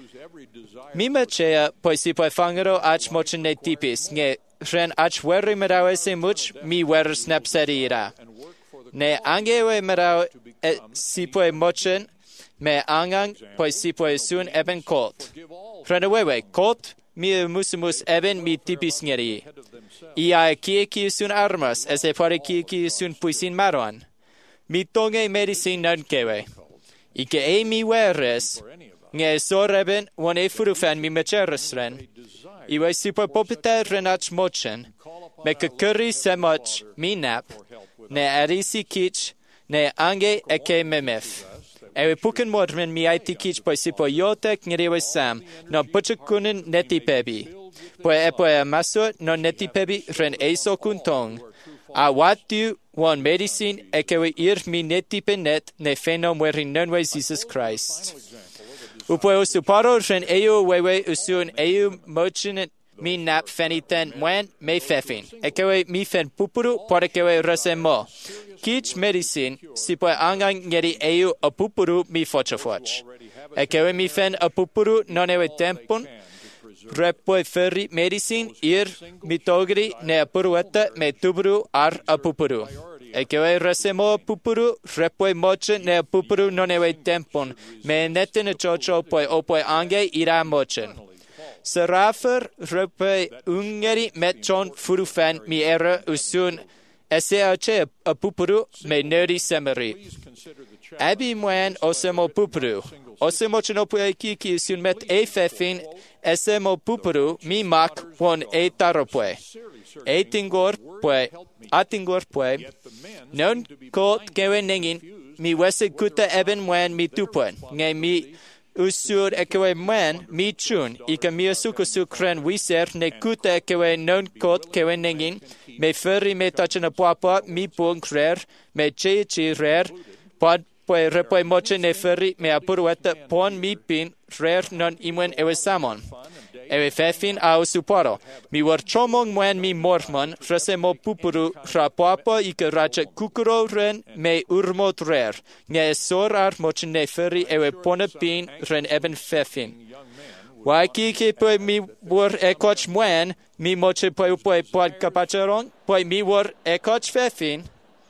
Mi mechea poe sipue fangro ach mochen ne tipis nge ren ach werri marau ese much mi wer snapseri ira. Ne angewe marau sipue mochen me angang poe sipue sun eben colt. Ren awewe colt mi musimus eben mi tipis ngeri. Ia kieki sun armas ese pare kieki sun puisin maron. Mi tonge medicine nankewe. Ike mi weres nge soreben one furufan mi mecheresren. Iwe super popita renach mochen. Me curry semoch mi nap. Ne arisi kich ne ange eke memef. Ewe puken modren mi aiti kich po sipo yotek ngerewe sam. No puchukunen neti pebi. Poe maso no neti pebi ren eso kuntong. A watu one medicine ekewe ir mi neti penet ne feno muerin nonwe Jesus Christ. Upoe usuparo ren eu wewe usun eu mochen mi nap feniten mwen me fefin. Ekewe mi fen pupuru por ekewe resemo. Kich medicine sipoe angang ngeri eu a pupuru mi fochafoch. Ekewe mi fen a pupuru non ewe tempon. Repoi ferri medicine ir mitogri ne apurueta me tuburu ar apupuru. Ekewe resemo pupuru repoi moche ne apupuru non ewe tempon me neten a chocho poi opoi ange ira mochen. Serafer repoi ungeri metchon furufan mi era usun SAH apupuru me nerdi semeri. Abi mwen osemo pupuru. Osemo chenopue kiki sun met fefin esemo pupuru mi mak won taropue. Atingor pue. Non kot kewe nengin mi wese kuta eben mwen mi tupuen. Nge mi usur ekewe mwen mi chun. Ika mi asukusu kren wiser ne kuta ekewe non kot kewe nengin. Me ferri me tachana puapa mi pung rer. Me chi rer. Pod poe repoi moche ne ferri me apurueta pon mi pin rer non imwen ewe samon. Ewe fefin au suporo. Mi war chomong mwen mi mormon rese mo pupuru rapoapa ike raja kukuro ren me urmot rer. Nge esor ar moche ne ferri ewe pone pin ren eben fefin. Waiki ke poe mi war ekoch mwen mi moche poe pod kapacheron poe mi war ekoch fefin.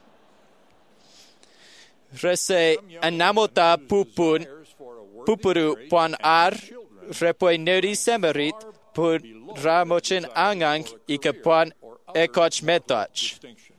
Rese anamota pupuru pon ar repoi neri semerit pur ramochen angang ika pon ekoch metoch.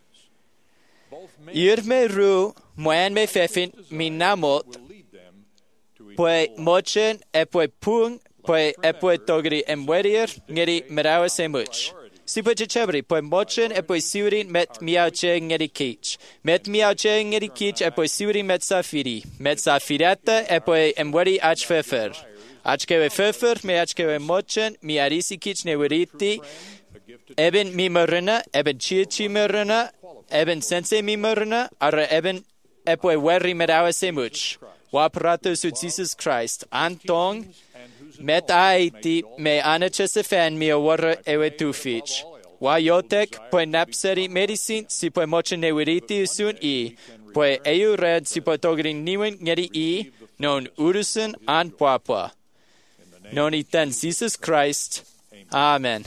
Ir me ru moen me fefin mi namot poe mochen epoe pung poe epoe togri emwerier ngeri merawe semuch. Si poi cebri, poi mochen e poi siurin met miauche ngeri kich. Met miauche ngeri kich e poi siurin met safiri. Met safirata e poi emweri ach fefer. Achkewe fefer, me achkewe mochen, mi arisi kich ne weriti. Eben mi marina, eben chichi marina, eben sense mi marina, ara eben e poi werri medawa semuch. Waprato su Jesus Christ. Antong, met aiti me anachese fan mi awara ewe tufich. Wa yotek, poi napseri medicine, si poi mochen ne weriti usun I. Poi eu red si poi togrin niwen ngeri I, non urusun an papa. Non iten Jesus Christ. Amen.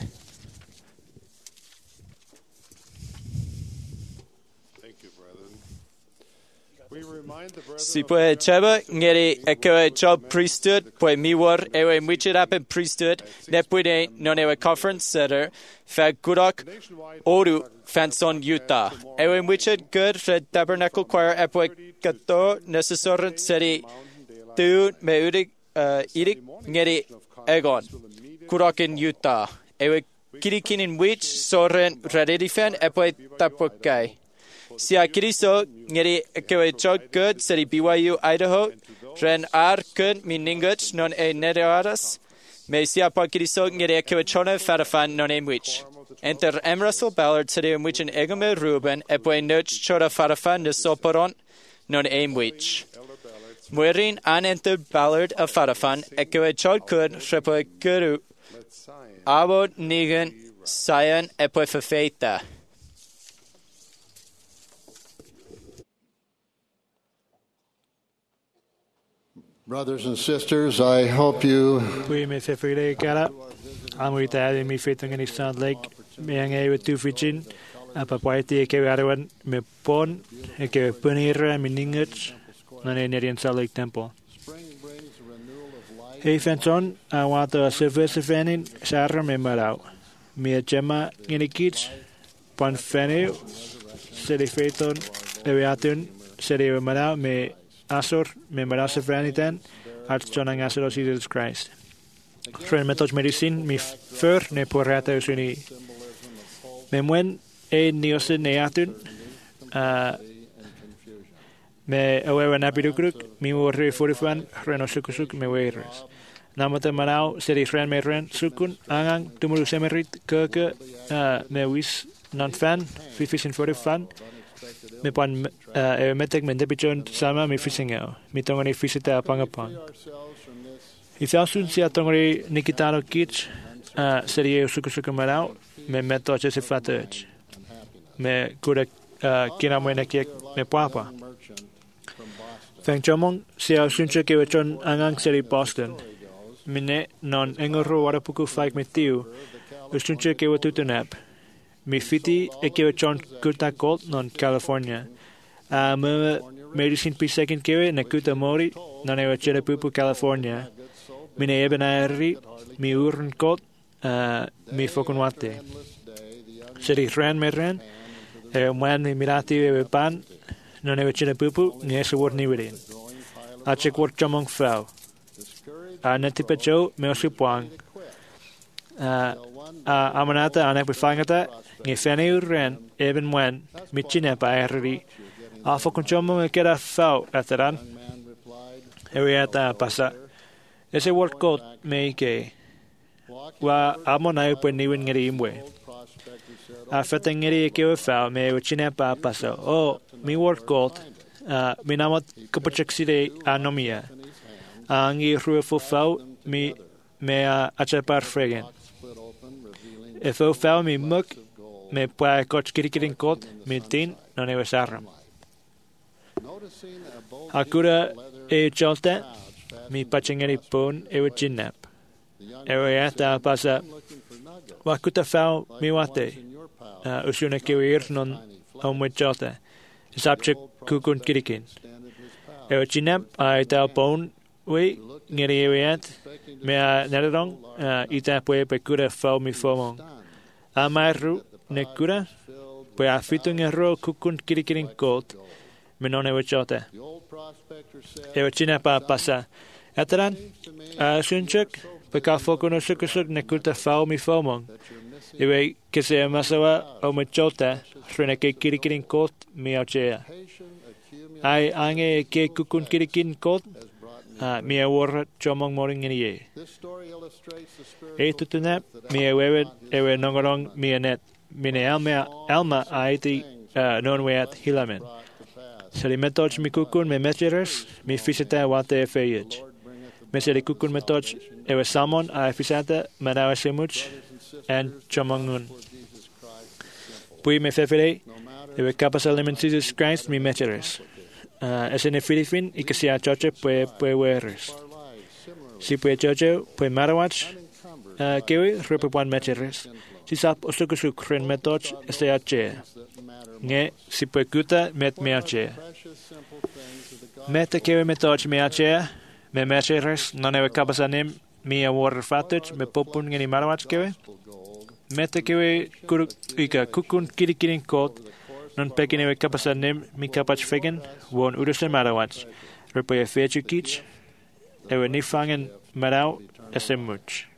Si poi cheba ngeri ekewe job priesthood, poi miwar ewe mwichirapen priesthood, ne puede non ewe conference center, fa gudok oru fanson Utah. Ewe mwichid good red tabernacle choir epoi kato nesesorent seri tu me udik idik ngeri egon. Gudok in Utah. Ewe kirikin in wich soren rededifen epoi tapukai. Si a Kiriso ngeri kewe chok good seri BYU Idaho ren ar kun miningut non e nerearas me si a pa Kiriso ngeri kewe chona farafan non e mwich. Enter Russell Ballard seri mwich en egome Ruben e po noch chora farafan ne soporon non e mwich. Muerin an enter Ballard a farafan e kewe chok good repo guru abo nigen sayan e po fefeita. Brothers and sisters, I hope you Pwy mi theffryd gara, am wyt e mi ffeitong yn Eastern Lake, mi ang e tu ffitsin, a papaiti e kewe arawan, me pon, e kewe punira, mi ningut, na ne nerian Salt Lake Temple. Hei fenton, a wato a sefus e fenin, sarra me marau. Mi a gemma ginikits, pan feniu, seri feiton, ewe atun, seri ewe marau, me asor me marasa franitan at jonang asor Jesus Christ. Fren metos medicine mi fur ne porrata usuni. Me mwen e niosen ne atun me awewa napidukruk mi worre forifan renosukusuk me weires. Namata manau seri fren me ren sukun angang tumuru semerit keke me wis non fan fifisin forifan. Me pan metek men depichon sama mi fisingao. Mi tongoni fisita apangapang. I felsun si atongori nikitano kich serie usukusuku marau me meto chese fatej. Me kura kina mwena kiek me papa. Feng chomong si asunche ke wechon angang seri Boston. Mine non engoro warapuku faik me tiu. Usunche ke wetutunap. Mi fiti e kewe chon kuta colt non California. Me medicine pi second kewe na kuta mori non ewe chere pupu California. Mine eben aeri mi urn colt mi fokunwate. Seri ren me ren e mwan mi mirati ewe pan non ewe chere pupu ni ese word ni wedin. Ache kwort chamong fau. Netipe cho me osupuang. Amanata anek befangata nge feneur ren even when michine pa erri afo conchomo me kera fau ataran ewiata pasa ese word code me ke wa amona po niwen ngeri imwe afeta ngeri ke fau me wichine pa pasa o mi word code mi namot kapochexide anomia angi ruefo fau mi me achapar fregen if o fau mi muk me pua coach kirikirin kot me tin non ewe sarram. Akura e cholta mi pachingeri pon ewe chinnap. Ewe ata pasa wakuta fau mi wate usuna kewir non omwe cholta. Sapche kukun kirikin. Ewe chinnap a eta pon we ngeri ewe at me a nerong ita pue pekura fau mi fomong. Amaru nekura pue afitung erro kukun kirikirin kot me non ewe chote. Ewe china pa pasa. Ataran sunchuk peka fokuno sukusuk nekulta fau mi fomong. Ewe kese masawa o machota rena ke kirikirin kot miauchea. Ai ange ke kukun kirikin kot mia war chomong moring in ye. E tutuna mia ewe nongorong mia net mine alma aiti nonweat hilamen. Seri metoch mi kukun me mecheres mi fisita wate feyet. Me seri kukun metoch ewe salmon a fisata manawa semuch and chomongun. Pui me fefere ewe kapasa lemon Jesus Christ mi mecheres. Ese ne Filipin ikasia choche pue weres. Si pue choche pue marawach kewe repupan mecheres. Si sap osukusuk ren metoch ese ache. Nge si pue kuta met meache. Meta kewe metoch meache me mecheres non ewe kapasanim mi awar fatuch me popun ngeni marawach kewe. Meta kewe ika kukun kirikirin kot non pekin ewe kapasanim mi kapach fegen won urusen marawach. Repoye fechu kich ewe nifangen marau ese much.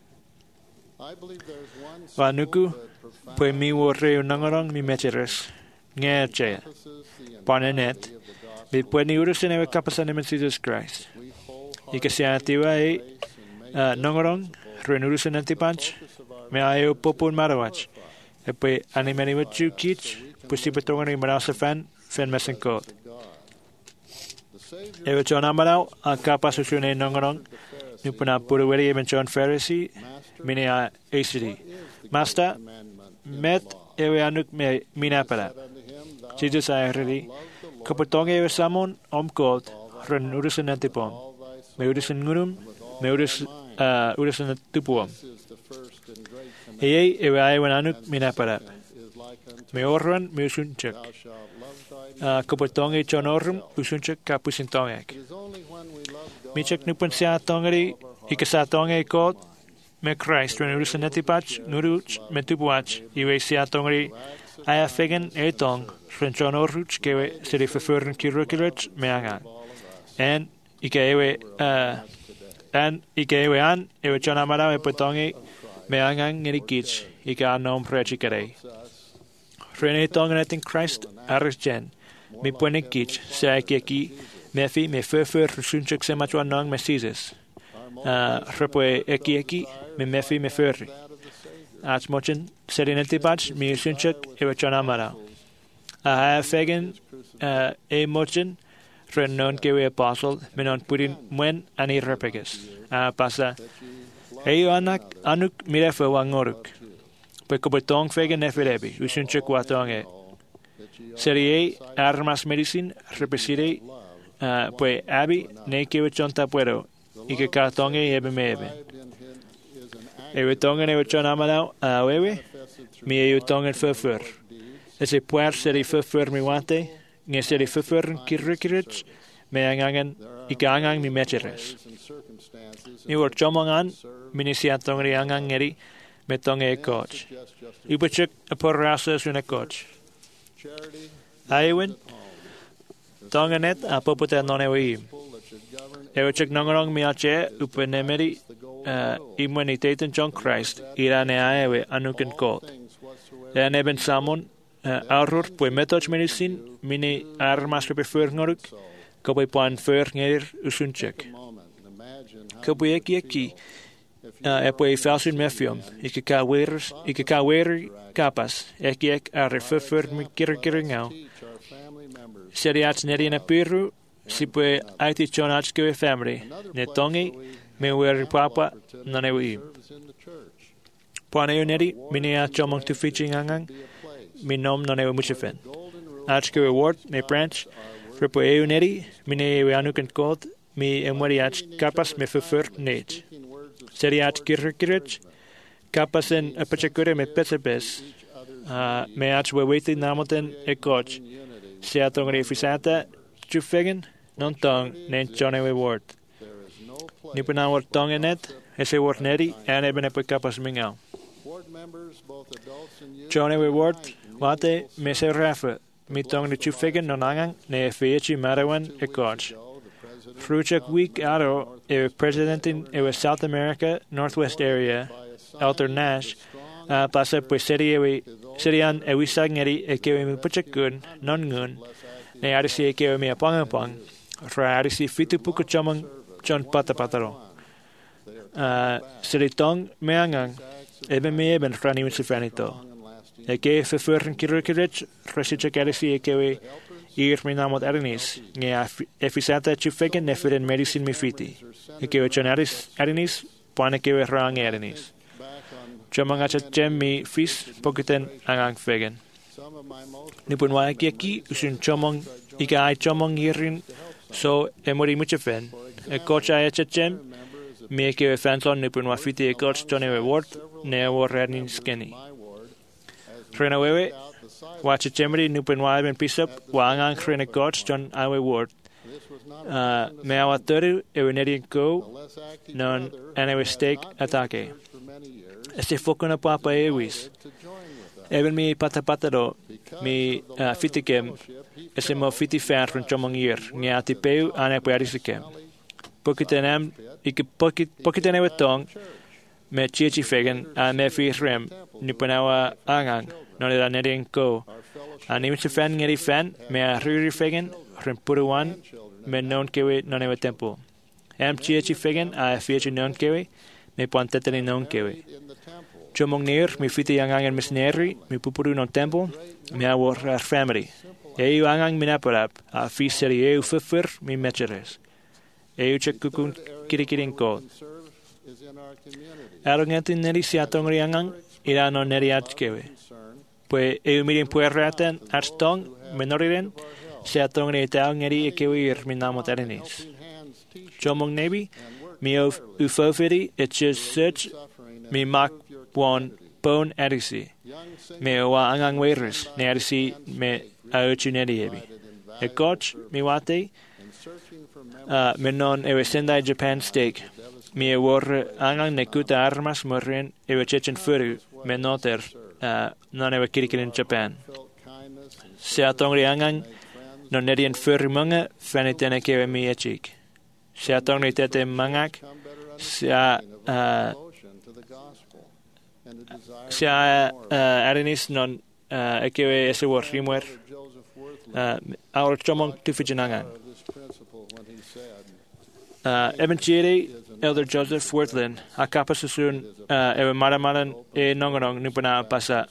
Wanuku pue mi worre unangorong mi mecheres. Nge che. Panenet. Mi pue ni urusen ewe kapasanim Jesus Christ. Ika siatiwa nongorong ren urusen antipanch. Me ayo popun marawach. Epe animeni wachu kich. Pusi betongan in marasa fen mesen kot. Ewe chon amarau a kapas usune nongorong. Nupuna puruweri eben chon Pharisee. Mine a ACD. Master, met ewe anuk me minapara. Jesus a erri. Kaputong ewe samon kot ren urusen antipon. Me urusen ngurum. Me urusen tupuom. Ewe ewe anuk minapara. Me orran me usunchak. Kaputong chon orrum usunchak kapusintongek. Michak nupun sia tongeri ikasa tonge kot me Christ ren urusen netipach nuruch me tupuach iwe sia tongeri aya fegen tong ren chon orruch kewe seri verfeuren kirukirach me angan. En ike ewe an ewe chon amara me putonge me angan ngerikich ike anom prechikere. Rene tongenet in Christ argen mi puene kich se aki mefi me fefer sunchek se machwa nong me Jesus. Repoe eki me mefi me ferri. Ach mochen serineti bach mi sunchek ewe chonamara. A fegen mochen ren non kewe apostle me non purin muen ani repeges. Pasa eyo anuk mirefe wangoruk. Pue kopetong fegen neferebi, usunchek watonge. Serie armas medicine repesire pue abi ne kewe chonta puero ike kartonge ebe mebe. Ewe tongen ewe chon amanau awewe mi ewe tongen fefer. Ese puer seri fefer mi wante nge seri fefer kirikirich me angangen ike angang mi mecheres. Mi wor chomongan minisia tongeri angang eri me tonge coach. Ibachuk a porrasa sune coach. Aiwen tonganet a popota non ewe. Ewechuk nongorong miache upenemeri immunitaten John Christ irane aewe anuken kot. En eben samon aurur pue metoch medicine mini armas repeferngoruk kopai puan fernger usunchek. Kopai eki pue falsun mefium ike ka weri kapas ek a refer mi kirkiringau. Seriats neri na piru si pue aiti chonach kewe family ne tongi me weri papa non ewi. Puan eo neri mini a chomong tu fiching angang mi nom non ewe muchefen. Ach kewe ward me branch repo eo neri mini ewe anuken kot mi emweri ach kapas me fefer nej. Seriat kirkirich kapas en apachakure me pesepes me ach weweti namoten e coach se atongri fisata chufegen non tong nen chonewe ward. Nipuna ward tongenet ese ward neri en eben epe kapas mingau. Chonewe ward wate me se rafa mi tongri chufegen non angang ne feechi marawan e coach. Fruchak week aro ewe president in ewe South America Northwest area Elder Nash pasa pues serian ewisa ngeri ekewe mi pachakun non ngun ne arisi ekewe mi apang ra arisi fitu puku chomang chon patapataro seritong meangang eben me eben rani mitsufanito eke fefurren kirukirich rasicha arisi ekewe ir mi namot arinis nge efisata chufegen nefiren medicine mi fiti ekewe chon arinis pane kewe rang arinis Chomang achat jem mi fis pokiten angang fegen. Nipun wa aki usun chomang ika ai chomang yirin so emori mucha fen. E coach ai achat jem mi ke fanson nipun wa fiti e coach Johnny Ward ne war ranin skeni. Rena wewe wa achat jemri nipun wa ben pisap wa angang rena coach John Iwe Ward. Me awa teru e wenerian ko non ane stake atake. Este fokuna papa ewis. Even mi patapatado, mi fitikem, ese mo fiti fan from chomongir, ni ati peu ane puarisikem. Pokitenem, pokitene wetong, me chichi fegen, a me fi rem, ni panawa angang, non era nerien ko. Ani michi fan ngeri fan, me a riri fegen, rem puruan, me non kewe non ewe tempo. Am chichi fegen, a fiachi non kewe, me ponteteni non kewe. Chomong neer, mi fiti angang missionary, mi pupuru non temple, mi awor family. Eu angang minapalap, a fi seri eu fufur, mi mecheres. Eu chekukun kirikirin ko. Arrogantin neri si atongri angang, ira non neri atkewe. Pues eu mirin puerraten arstong, menoriren, si atongri etao ngeri ekewir mi namot arenis. Chomong nebi, mi ufofiri, etches search, mi mak one bon arisi. Me wa angang weirus, ne arisi me auchineri ebi. E coach, mi wate, me non ewe sendai Japan steak. Mi war angang nekuta armas morin ewe chechen furu, me noter, non ewe kirikirin Japan. Se atongri angang, non nerien furu manga, fanitene kewe mi echik. Se atongri tete mangak, se arinis non ekewe ese war rimwer our chomong tufijinangang. Eben Chiri, Elder Joseph Worthlin, a kapasusun ewe maramaran e nongonong nupana pasa.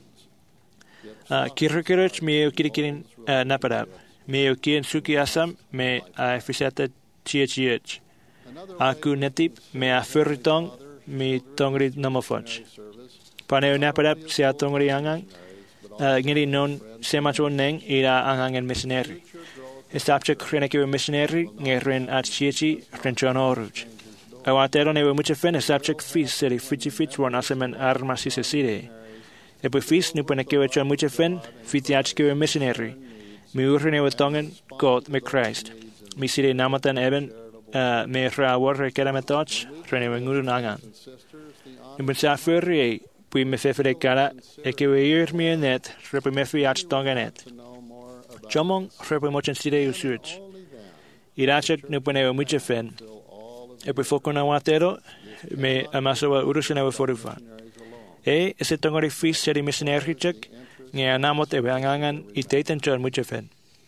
Kirukirich mi eu kirikirin napadap. Mi eu kien suki asam me a fisata chiech. Aku netip me a furritong mi tongri namofoch. Paneo napadap si a tongri angang, ngiri non semachon neng ira angang en missionary. Estapche krenekiwe missionary ngeren at chichi renchon oruj. Awatero newe mucha fen estapche fis seri fitch ron asemen armas isesire. Epo fis nupanekiwe chon mucha fen fitiachkiwe missionary. Mi urnewe tongen God me Christ. Mi sire namatan eben me ra warre kerametoch renewe ngurun angang. Imben sa furrie pui me fefere kara ekewe mi net repe me fiach tongenet. Chomong repe mochen sire usuch. Irachek nupanewe mucha fen. Epo fokona watero me amasowa urusenewe forufa. Ese tongori fis seri missionerichek nge anamot ewe angangan iteiten chon mucha fen.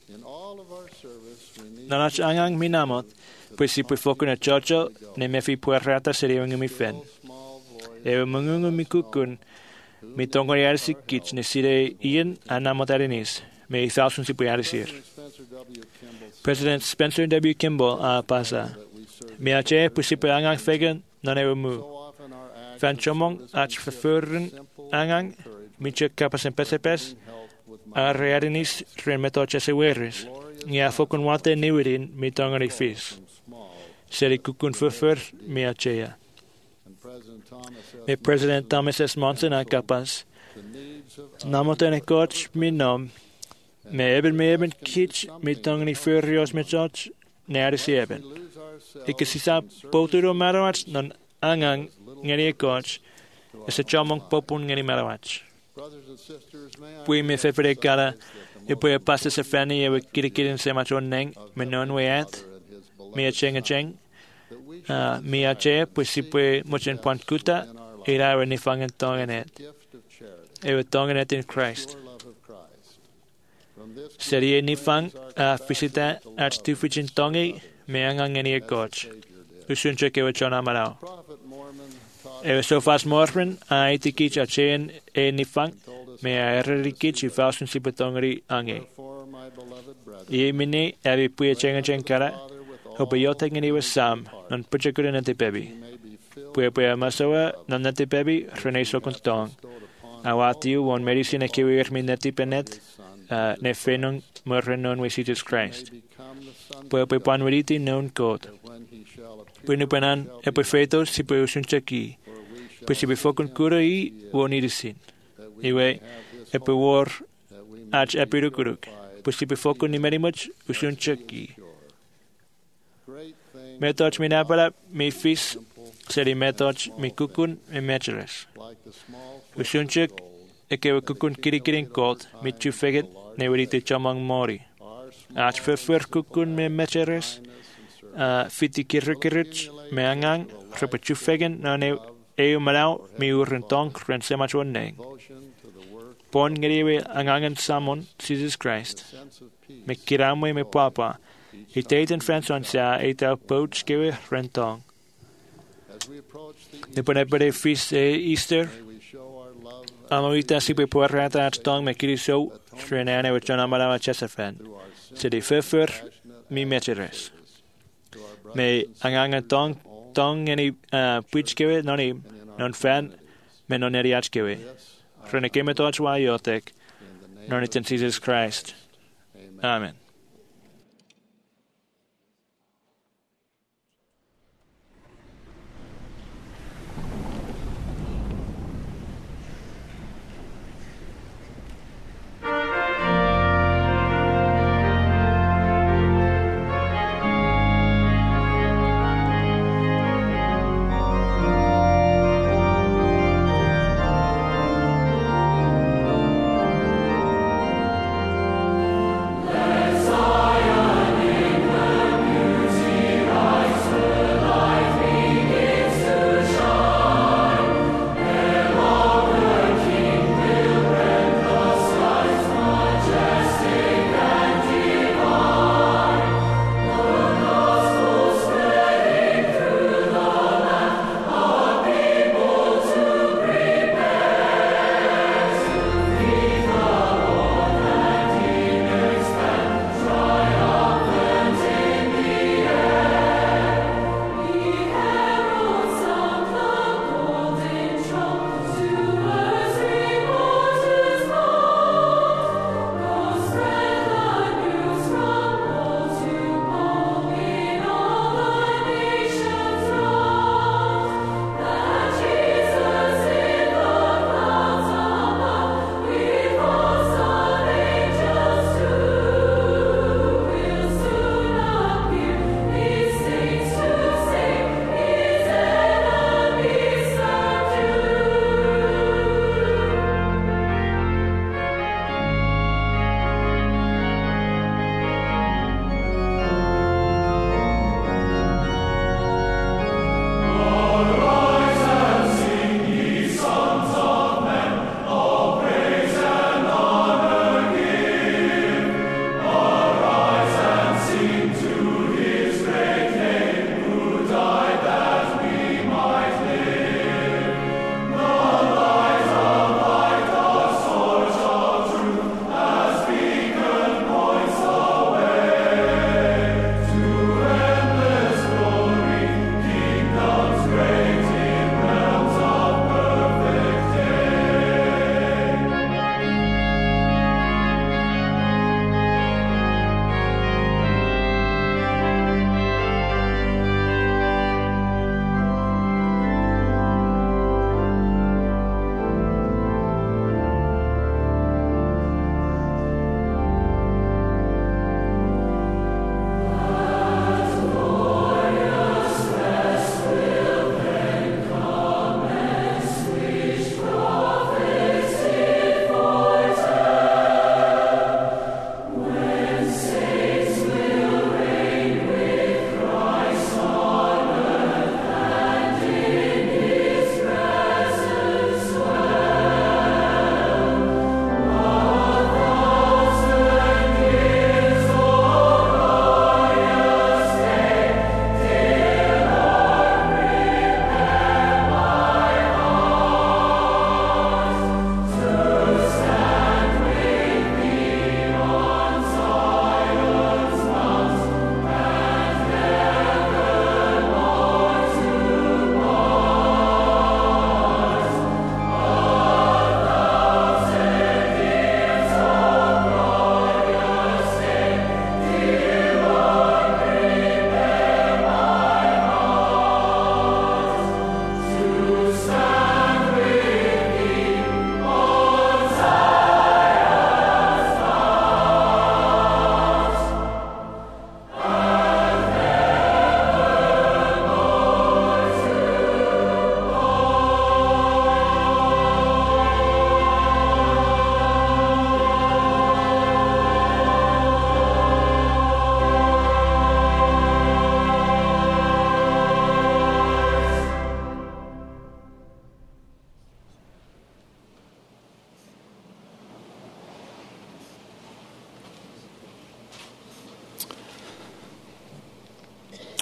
Nanach angang minamot pues si pui fokona chocho ne mefi puerrata seri mi fen. Ewe mungungu mi kukun mi tongori arsi kich ne sire ian anamot arinis me 1,000 si pui arisir. President Spencer W. Kimball a pasa. Mi ache pues si pui angang fegen non ewe mu. Fan chomong ach verfuren angang miche kapas en pesepes a rearinis remeto cheseweris. Ni a fokun wate niwirin mi tongori fis. Seri kukun verfur mi achea. Me President Thomas S. Monson a kapas. Namotene coach mi nom. Me eben kich mi tongori furios mi choch ne arisi eben. Ike sisa poturo marawach non angang ngeri coach. Ese chomong popun ngeri marawach. Pui me fefere kara e pui pasta se fani e kirikirin se machon neng me non weat me a cheng mi ache pui si pui mochen puan kuta ira we ni fangen tongenet. Ewe tongenet in Christ. Serie ni fang a fisita at stuficin tongi me angang any a goch. Usun check ewe chona marao. Ewe so fast morfen a itikich a chain e ni fang me a erikich I fausun sipatongri ange. Ie mini avi puya chenga chenkara. Hope yo taking any with Sam, non puchakurin at the baby. Puya masoa, non at the baby, Rene so constong. Awatiu won medicine a kiwi me neti penet. Ne fenon morrenon with Jesus Christ. Puya panveriti known code. Punupanan epifetos si puusun chaki. Pusi befokun kurai wonidisin. Iwe epiwar ach epirukuruk. Pusi befokun ni merimuch usun chaki. Metoch mi napala mi fis seri metoch mi kukun mi mecheres. Usunchuk ekewe kukun kirikirin kot mi chufeget neverite chamang mori. Ach fefer kukun mi mecheres fiti kirikirich me angang repachufegen na ne eu marau mi urentong ren semachon neng. Pon ngeriwe angangan samon Jesus Christ. Me kiramwe me papa. I teit en Franson sa eita poach gewe rentong. Ne ponepere fis Easter. Amoita sipe porrata at tong me kiriso renane with John Amala Chesafen. Sedi fefer mi mecheres. Me anganga tong any puich gewe noni non fan me non eriach gewe. Reneke metoch wa yotek. Non it in Jesus Christ. Amen. Bless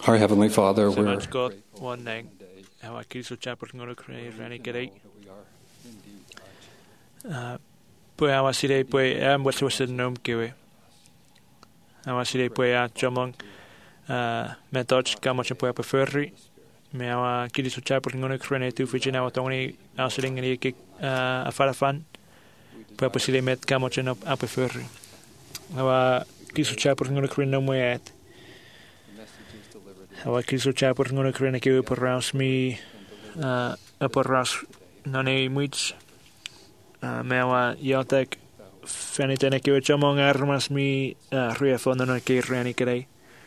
Our Heavenly Father, we're Pue awasire pue am what's was nom kiwi. Awasire pue a chomong metoch kamoch pue preferri. Me awa kili su chapel ngone krene tu fiji na watoni ausling ni ki a farafan. Pue posile met kamoch no a preferri. Awa kili su chapel ngone krene no moet. Awa kili su chapel ngone krene kiwi por rouse me por rouse none much mewa yotek fenitene kiwi chomong armas mi ruefon no ki reni kidei.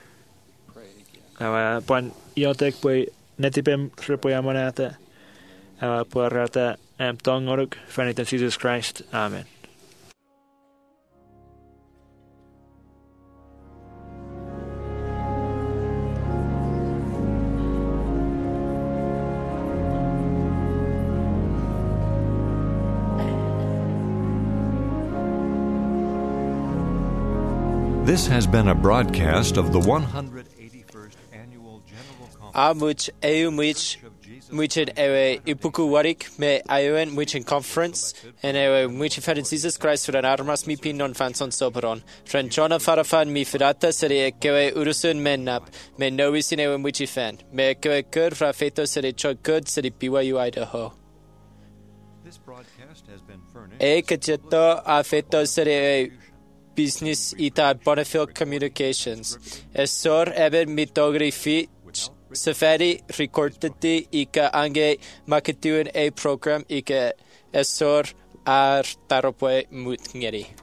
Awa pan yotek pue netipem repoyamonata porata tongoruk feniten Jesus Christ. Amen. This has been a broadcast of the 181st Annual General Conference. Muchen ewe ipuku warik me awen muchen conference en ewe muchen feden Jesus Christ for an armas mi pin non fanson soperon. Ren John farafan mi firata sere kewe urusun menap me novisin ewe muchi fan. Me kewe kur fra feto sere cho good sere BYU Idaho. This broadcast has been furnished. Kajeto a feto sere business ita Bonneville Communications. Esor eben mitogri fi safari recorded ika ange makituin a program ika esor ar taropwe mutngeri.